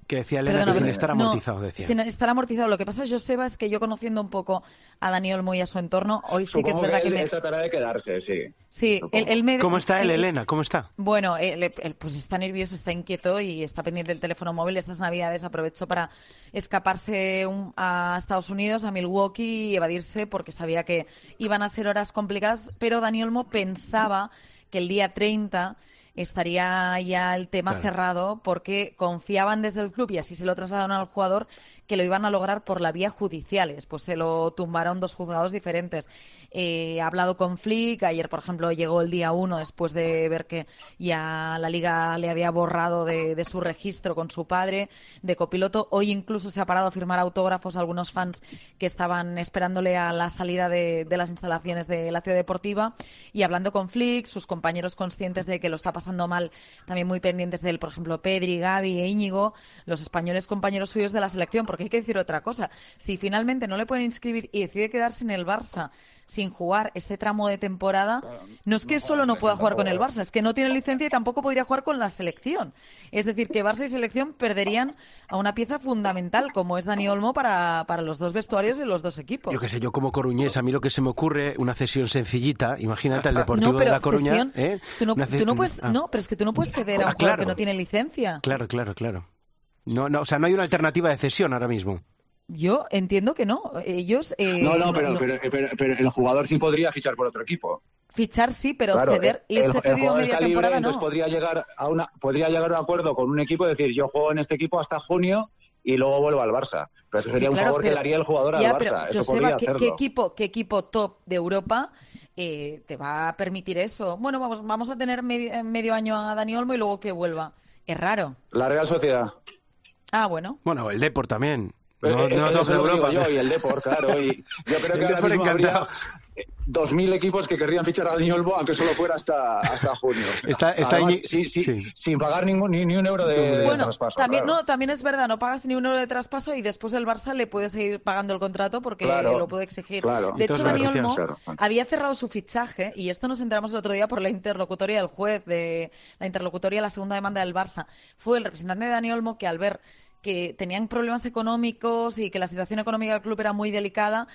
Que decía Elena Perdona, que sin pero- estar amortizado, no, decía. Sin estar amortizado. Lo que pasa, Joseba, es que yo conociendo un poco a Dani Olmo y a su entorno, hoy sí que es Supongo verdad que que, él, me... él tratará de quedarse, sí. Sí, él, él me... ¿Cómo está él, él- Elena? ¿Cómo está? Bueno, él, él, pues está nervioso, está inquieto y está pendiente del teléfono móvil. Estas Navidades aprovechó para escaparse un- a Estados Unidos, a Milwaukee, y evadirse porque sabía que iban a ser horas complicadas, pero Dani Olmo pensaba que el día treinta estaría ya el tema Claro. cerrado porque confiaban desde el club, y así se lo trasladaron al jugador, que lo iban a lograr por la vía judicial. Pues se lo tumbaron dos juzgados diferentes. Eh, ha hablado con Flick, ayer por ejemplo llegó el día uno después de ver que ya la Liga le había borrado de, de su registro con su padre de copiloto. Hoy incluso se ha parado a firmar autógrafos a algunos fans que estaban esperándole a la salida de, de las instalaciones de la Ciudad Deportiva, y hablando con Flick, sus compañeros conscientes de que lo está pasando mal, también muy pendientes de él, por ejemplo Pedri, Gavi e Íñigo, los españoles compañeros suyos de la selección, porque hay que decir otra cosa: si finalmente no le pueden inscribir y decide quedarse en el Barça sin jugar este tramo de temporada, no es que solo no pueda jugar con el Barça, es que no tiene licencia y tampoco podría jugar con la selección. Es decir, que Barça y selección perderían a una pieza fundamental como es Dani Olmo para, para los dos vestuarios y los dos equipos. Yo qué sé, yo como coruñés, a mí lo que se me ocurre, una cesión sencillita, imagínate al Deportivo No, de pero La Coruña. cesión, ¿eh? tú no, Una ce- tú no puedes, ah, no, pero es que tú no puedes ceder a un Ah, jugador claro. que no tiene licencia. Claro, claro, claro. No, no, o sea, no hay una alternativa de cesión ahora mismo. Yo entiendo que no. Ellos eh, No, no, pero, pero, pero, pero el jugador sí podría fichar por otro equipo. fichar sí, pero Claro, ceder el, irse el cedido jugador media está libre, temporada entonces no. podría llegar a una podría llegar a un acuerdo con un equipo y decir, yo juego en este equipo hasta junio y luego vuelvo al Barça. Pero eso sería Sí, un claro, favor que pero- le haría el jugador ya, al pero, Barça. Eso Joseba, podría ¿qué, hacerlo. qué equipo, qué equipo top de Europa eh, te va a permitir eso? Bueno, vamos, vamos a tener medio, medio año a Dani Olmo y luego que vuelva. Es raro. La Real Sociedad. Ah, bueno. Bueno, el Depor también. Eh, No, eh, no, eso top de lo digo Europa. yo, y el Depor, claro. Y yo creo El que ahora Depor mismo encantado. habría eh, dos mil equipos que querrían fichar a Dani Olmo, aunque solo fuera hasta, hasta junio. Está- está Además, Iñi- sí, sí, sí. sin pagar ningún, ni, ni un euro de, de Bueno, traspaso. también, claro. no, también es verdad, no pagas ni un euro de traspaso y después el Barça le puede seguir pagando el contrato porque Claro, lo puede exigir. claro. De hecho, Entonces, Dani claro, Olmo claro. había cerrado su fichaje, y esto nos enteramos el otro día por la interlocutoria del juez, de la interlocutoria, la segunda demanda del Barça. Fue el representante de Dani Olmo que, al ver que tenían problemas económicos y que la situación económica del club era muy delicada,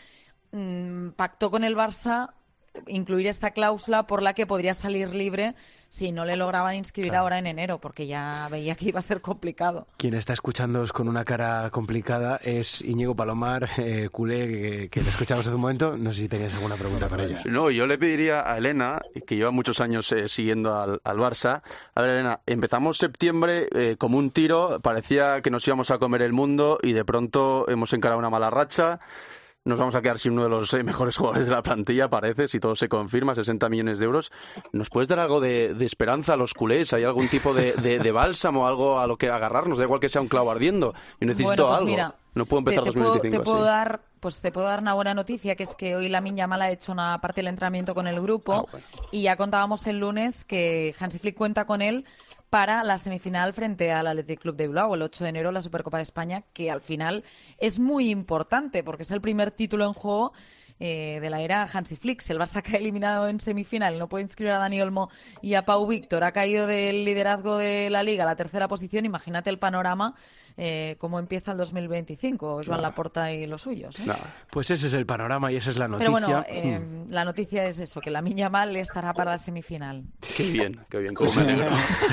mmm, pactó con el Barça incluir esta cláusula por la que podría salir libre si no le lograban inscribir Claro. ahora en enero, porque ya veía que iba a ser complicado. Quien está escuchándoos con una cara complicada es Íñigo Palomar, eh, culé, que, que le escuchamos hace un momento. No sé si tenías alguna pregunta para ella. No, yo le pediría a Elena, que lleva muchos años eh, siguiendo al, al Barça. A ver, Elena, empezamos septiembre eh, como un tiro, parecía que nos íbamos a comer el mundo y de pronto hemos encarado una mala racha. Nos vamos a quedar sin uno de los eh, mejores jugadores de la plantilla, parece, si todo se confirma, sesenta millones de euros. ¿Nos puedes dar algo de, de esperanza a los culés? ¿Hay algún tipo de, de, de bálsamo, algo a lo que agarrarnos? Da igual que sea un clavo ardiendo. Yo necesito Bueno, pues algo. mira, no puedo empezar te, te dos mil veinticinco puedo, te puedo así. dar, pues te puedo dar una buena noticia, que es que hoy Lamine Yamal ha hecho una parte del entrenamiento con el grupo, y ya contábamos el lunes que Hansi Flick cuenta con él para la semifinal frente al Athletic Club de Bilbao el ocho de enero, la Supercopa de España, que al final es muy importante porque es el primer título en juego eh, de la era Hansi Flick. Si el Barça cae eliminado en semifinal, no puede inscribir a Dani Olmo y a Pau Víctor, ha caído del liderazgo de la Liga a la tercera posición, imagínate el panorama, eh, cómo empieza el dos mil veinticinco, Joan Laporta y los suyos. ¿eh? Pues ese es el panorama y esa es la noticia. Pero bueno, eh, la noticia es eso, que Lamine Yamal estará para la semifinal. Qué bien, qué bien, cómo me alegro.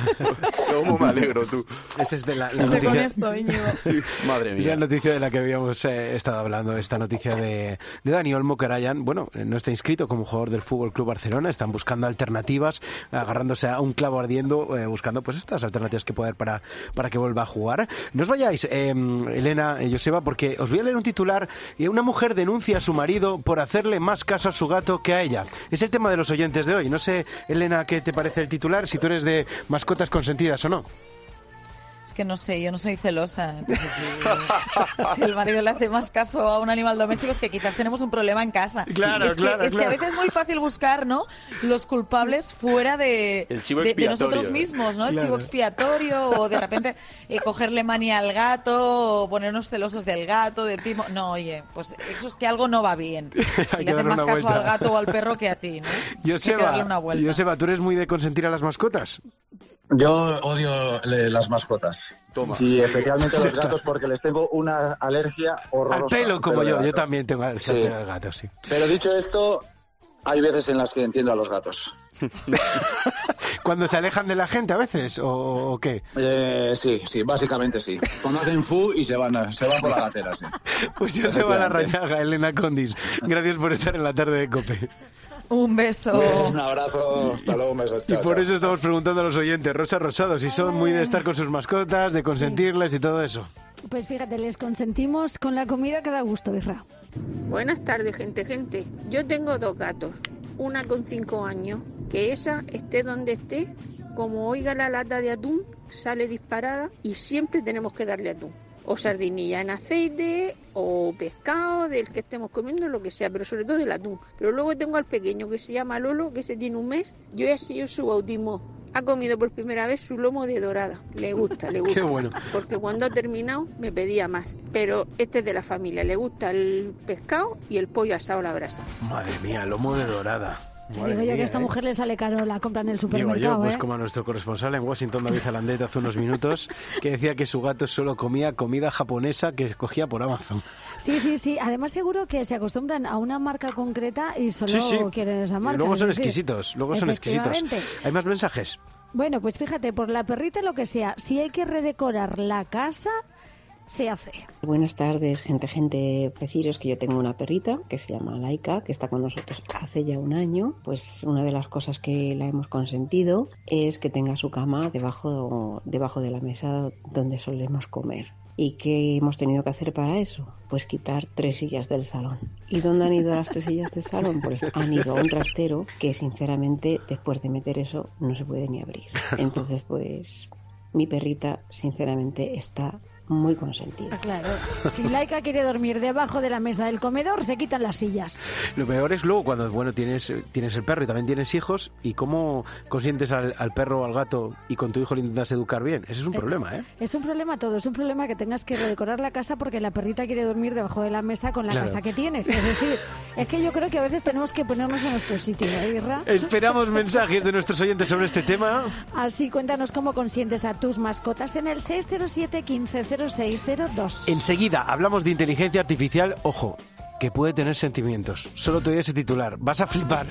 Cómo me alegro, tú. Esa es de la, la Con noticia. esto, Íñigo. Madre Y mía. la noticia de la que habíamos eh, estado hablando, esta noticia de, de Dani Olmo, que ahora ya, bueno, eh, no está inscrito como jugador del Fútbol Club Barcelona, están buscando alternativas, agarrándose a un clavo ardiendo, eh, buscando pues estas alternativas que pueda haber para, para que vuelva a jugar. No os vayáis, eh, Elena, eh, Joseba, porque os voy a leer un titular. Y una mujer denuncia a su marido por hacerle más caso a su gato que a ella. Es el tema de los oyentes de hoy. No sé, Elena, ¿qué te parece el titular? Si tú eres de mascotas consentidas o no. Es que no sé, yo no soy celosa. Entonces, si, si el marido le hace más caso a un animal doméstico, es que quizás tenemos un problema en casa. Claro, es que, claro, es que claro. a veces es muy fácil buscar, ¿no?, los culpables fuera de, El chivo de, de expiatorio. nosotros mismos, ¿no? El Claro. chivo expiatorio, o de repente eh, cogerle manía al gato, o ponernos celosos del gato, del primo. No, oye, pues eso es que algo no va bien. Si Hay le que hacen darle más una caso vuelta. al gato o al perro que a ti, ¿no? Hay que darle Joseba, una vuelta. Joseba, ¿tú eres muy de consentir a las mascotas? Yo odio le- las mascotas. Toma. Y especialmente los gatos porque les tengo una alergia horrorosa. Al pelo, como de yo. gato. Yo también tengo alergia Sí. al pelo de gato, sí. Pero dicho esto, hay veces en las que entiendo a los gatos. ¿Cuando se alejan de la gente a veces o, o qué? Eh, sí, sí, básicamente sí. Cuando hacen fu y se van, a- se van por la gatera, sí. Pues yo se va a la rañaga, Elena Condis. Gracias por estar en la tarde de COPE. Un beso. Un abrazo, hasta luego, un beso. Y Chao, por chao. eso estamos preguntando a los oyentes, Rosa Rosado, si son muy de estar con sus mascotas, de consentirles y todo eso. Pues fíjate, les consentimos con la comida que da gusto, Isra. Buenas tardes, gente, gente. Yo tengo dos gatos. Una con cinco años, que esa, esté donde esté, como oiga la lata de atún, sale disparada y siempre tenemos que darle atún. O sardinilla en aceite, o pescado, del que estemos comiendo, lo que sea, pero sobre todo el atún. Pero luego tengo al pequeño, que se llama Lolo, que se tiene un mes. Yo he sido su bautismo. Ha comido por primera vez su lomo de dorada. Le gusta, le gusta. Qué bueno. Porque cuando ha terminado me pedía más. Pero este es de la familia. Le gusta el pescado y el pollo asado a la brasa. Madre mía, lomo de dorada. Te Madre digo yo mía, que a esta ¿eh? mujer le sale caro, la compra en el Digo supermercado, yo, pues ¿eh? como a nuestro corresponsal en Washington, David Zalandet, hace unos minutos, que decía que su gato solo comía comida japonesa que escogía por Amazon. Sí, sí, sí. Además seguro que se acostumbran a una marca concreta y solo Sí, sí. quieren esa marca. Y luego son es decir, exquisitos, luego son exquisitos. efectivamente. ¿Hay más mensajes? Bueno, pues fíjate, por la perrita lo que sea, si hay que redecorar la casa, se hace. Buenas tardes, gente, gente. Deciros que yo tengo una perrita que se llama Laika, que está con nosotros hace ya un año. Pues una de las cosas que la hemos consentido es que tenga su cama debajo, debajo de la mesa donde solemos comer. ¿Y qué hemos tenido que hacer para eso? Pues quitar tres sillas del salón. ¿Y dónde han ido las tres sillas del salón? Pues han ido a un trastero que sinceramente después de meter eso no se puede ni abrir. Entonces pues mi perrita sinceramente está muy consentida. Claro. Si Laika quiere dormir debajo de la mesa del comedor, se quitan las sillas. Lo peor es luego cuando, bueno, tienes, tienes el perro y también tienes hijos, y cómo consientes al, al perro o al gato y con tu hijo le intentas educar bien. Ese es un Eh, problema, ¿eh? Es un problema todo, es un problema que tengas que redecorar la casa porque la perrita quiere dormir debajo de la mesa con la Claro. casa que tienes. Es decir, es que yo creo que a veces tenemos que ponernos en nuestro sitio, ¿eh, Irra? Esperamos mensajes de nuestros oyentes sobre este tema. Así cuéntanos cómo consientes a tus mascotas en el seis cero siete, quince cero seis cero dos. Enseguida hablamos de inteligencia artificial, ojo, que puede tener sentimientos. Solo te doy ese titular, vas a flipar.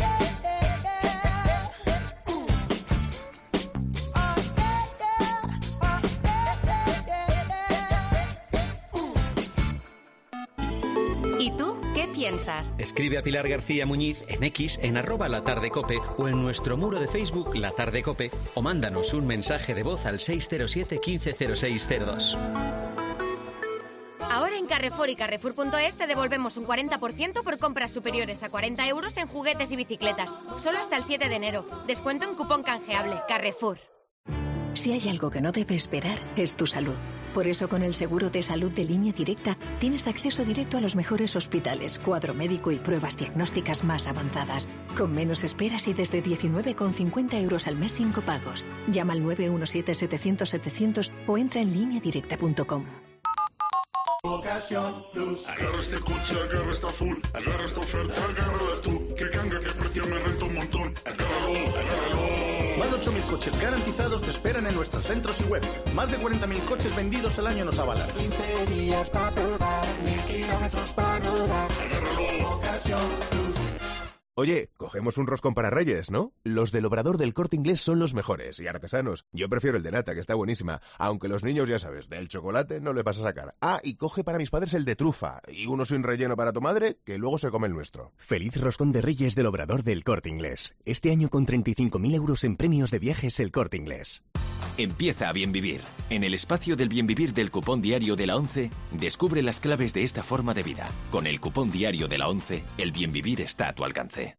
¿Y tú qué piensas? Escribe a Pilar García Muñiz en X, en arroba La Tarde Cope o en nuestro muro de Facebook La Tarde Cope, o mándanos un mensaje de voz al seis cero siete, quince cero seis cero dos. Ahora en Carrefour y Carrefour punto es te devolvemos un cuarenta por ciento por compras superiores a cuarenta euros en juguetes y bicicletas. Solo hasta el siete de enero. Descuento en cupón canjeable. Carrefour. Si hay algo que no debe esperar, es tu salud. Por eso, con el seguro de salud de Línea Directa, tienes acceso directo a los mejores hospitales, cuadro médico y pruebas diagnósticas más avanzadas. Con menos esperas y desde diecinueve con cincuenta euros al mes sin copagos. Llama al nueve uno siete, setecientos, setecientos o entra en línea directa punto com. Ocasión Plus. Agarra este coche, agarra esta full. Agarra esta oferta, agárrala tú. Que canga, que precio me renta un montón. Agárralo, agárralo. Más de ocho mil coches garantizados te esperan en nuestros centros y web. Más de cuarenta mil coches vendidos al año nos avalan. quince días para probar, mil kilómetros para rodar. Agárralo. Ocasión Plus. Oye, cogemos un roscón para Reyes, ¿no? Los del Obrador del Corte Inglés son los mejores y artesanos. Yo prefiero el de nata, que está buenísima. Aunque los niños, ya sabes, del chocolate no le vas a sacar. Ah, y coge para mis padres el de trufa. Y uno sin relleno para tu madre, que luego se come el nuestro. Feliz roscón de Reyes del Obrador del Corte Inglés. Este año con treinta y cinco mil euros en premios de viajes El Corte Inglés. Empieza a bien vivir. En el espacio del bien vivir del cupón diario de la ONCE, descubre las claves de esta forma de vida. Con el cupón diario de la ONCE, el bien vivir está a tu alcance.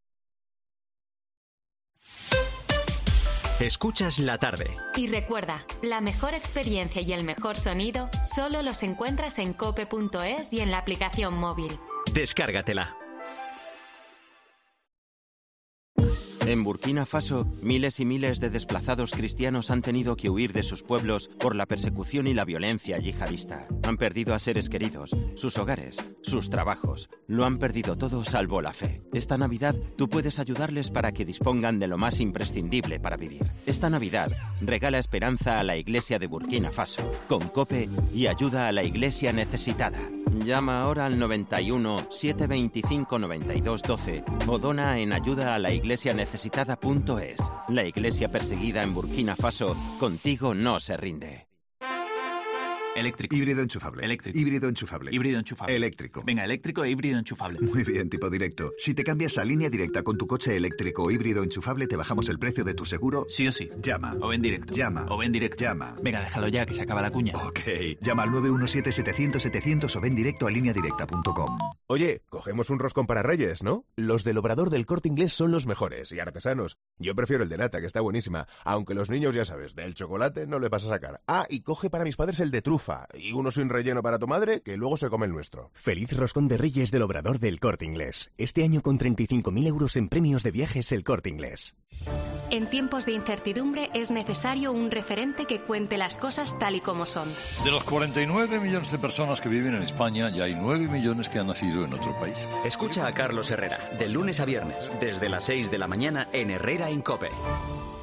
Escuchas La Tarde. Y recuerda, la mejor experiencia y el mejor sonido solo los encuentras en cope punto es y en la aplicación móvil. Descárgatela. En Burkina Faso, miles y miles de desplazados cristianos han tenido que huir de sus pueblos por la persecución y la violencia yihadista. Han perdido a seres queridos, sus hogares, sus trabajos. Lo han perdido todo salvo la fe. Esta Navidad, tú puedes ayudarles para que dispongan de lo más imprescindible para vivir. Esta Navidad, regala esperanza a la Iglesia de Burkina Faso, con COPE y ayuda a la Iglesia necesitada. Llama ahora al noventa y uno, setecientos veinticinco, noventa y dos, doce o dona en ayuda a la iglesia necesitada punto es. La iglesia perseguida en Burkina Faso, contigo no se rinde. Eléctrico. Híbrido enchufable. Eléctrico. Híbrido enchufable. Híbrido enchufable. Eléctrico. Venga, eléctrico e híbrido enchufable. Muy bien, tipo directo. Si te cambias a Línea Directa con tu coche eléctrico o híbrido enchufable, te bajamos el precio de tu seguro. Sí o sí. Llama. O ven directo. Llama. O ven directo. Llama. Venga, déjalo ya, que se acaba la cuña. Ok. Llama al nueve uno siete, setecientos, setecientos o ven directo a línea directa punto com. Oye, cogemos un roscón para Reyes, ¿no? Los del Obrador del Corte Inglés son los mejores y artesanos. Yo prefiero el de nata, que está buenísima. Aunque los niños, ya sabes, del chocolate no le vas a sacar. Ah, y coge para mis padres el de trufa. Y uno sin relleno para tu madre, que luego se come el nuestro. Feliz roscón de Reyes del Obrador del Corte Inglés. Este año con treinta y cinco mil euros en premios de viajes El Corte Inglés. En tiempos de incertidumbre es necesario un referente que cuente las cosas tal y como son. De los cuarenta y nueve millones de personas que viven en España, ya hay nueve millones que han nacido en otro país. Escucha a Carlos Herrera, de lunes a viernes, desde las seis de la mañana en Herrera en COPE.